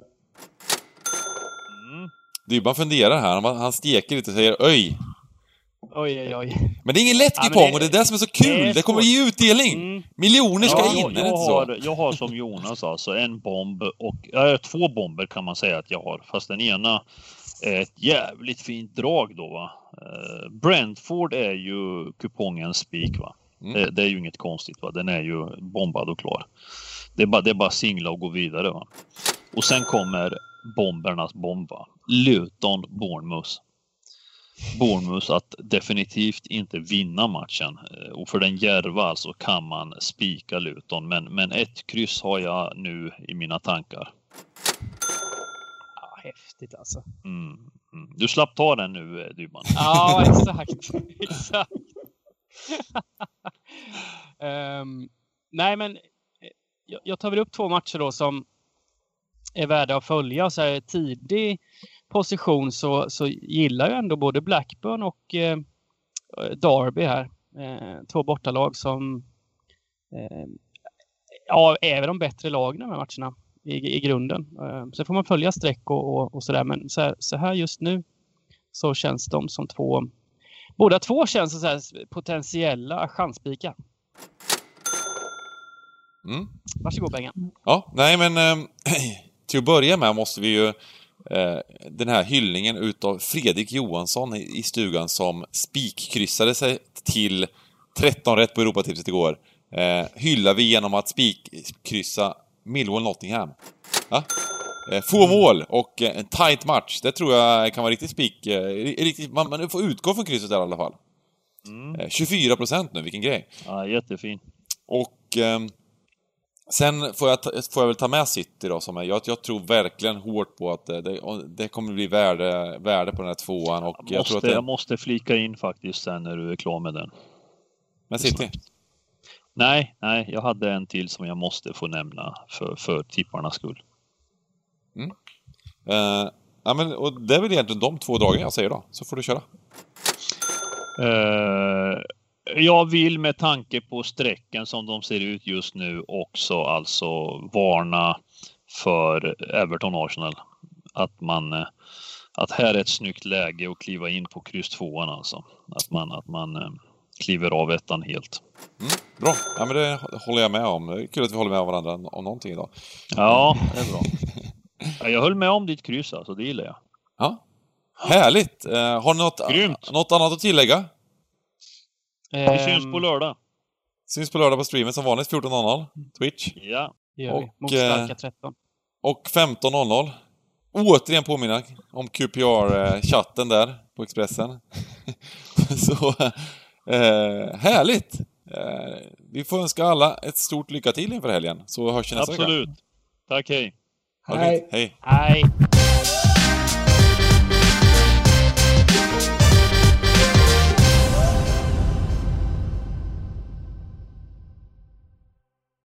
Dybban funderar här. Han, han steker lite och säger öj. Oj, oj, oj. Men det är ingen lätt kupong, ja, och det är det som är så kul. Det, är det kommer att ge utdelning. Mm. Miljoner ska ja, in, jag, är det jag, inte så? har, jag har som Jonas alltså en bomb och äh, två bomber kan man säga att jag har. Fast den ena är ett jävligt fint drag då, va. Uh, Brentford är ju kupongens spik, va. Mm. Det, det är ju inget konstigt, va. Den är ju bombad och klar. Det är bara, det är bara singla och gå vidare, va. Och sen kommer bombernas bomba. Luton Bournemouth. Bournemouth att definitivt inte vinna matchen. Och för den järva alltså kan man spika Luton. Men, men ett kryss har jag nu i mina tankar. Ja, häftigt alltså. Mm, mm. Du slapp ta den nu, Dybban. Ja, exakt. exakt. um, nej, men jag, jag tar väl upp två matcher då som är värda att följa. Så här tidig position så, så gillar jag ändå både Blackburn och eh, Derby här. Eh, två bortalag som eh, ja, även de bättre lagen de här matcherna i, i grunden. Så får man följa streck och, och, och sådär. Men så här, så här just nu så känns de som två... Båda två känns så här potentiella chanspikar. Mm. Varsågod, Bengan. Ja, nej men eh, till att börja med måste vi ju eh, den här hyllningen utav Fredrik Johansson i, i stugan som spikkryssade sig till tretton rätt på Europatipset igår. Eh, hyllar vi genom att spikkryssa Millwall Nottingham. Ja? Eh, få mål och eh, en tight match. Det tror jag kan vara riktigt spik. Eh, riktigt, man, man får utgå från krysset där i alla fall. Mm. Eh, tjugofyra procent nu, vilken grej. Ja, jättefin. Och eh, sen får jag, ta, får jag väl ta med City då. Som är, jag, jag tror verkligen hårt på att det, det kommer bli värde, värde på den här tvåan. Och Jag jag, måste, tror att det, jag måste flika in faktiskt sen när du är klar med den. med City. Nej, nej, jag hade en till som jag måste få nämna för, för tipparnas skull. Mm. Eh, ja, men, och det är väl egentligen de två dragen jag säger då. Så får du köra. Uh, jag vill med tanke på strecken som de ser ut just nu också alltså varna för Everton Arsenal. Att man att här är ett snyggt läge att kliva in på kryss tvåan alltså. Att man, att man uh, kliver av ettan helt. Mm, bra, ja, men det håller jag med om. Det är kul att vi håller med varandra om någonting idag. Ja, det är bra. Jag höll med om ditt kryss alltså, det gillar jag. Ja, härligt. Uh, har ni något, Grymt. något annat att tillägga? Vi syns på lördag. Syns på lördag på streamen som vanligt fjorton noll noll. Twitch. Ja. Det gör vi. Och, Mot starka tretton. Och femton noll noll. Återigen påminna om Q P R-chatten där på Expressen. Så eh, härligt. Eh, vi får önska alla ett stort lycka till inför helgen. Så hörs vi nästa vecka. Absolut. Tack, hej. Hej. Hej. Hej.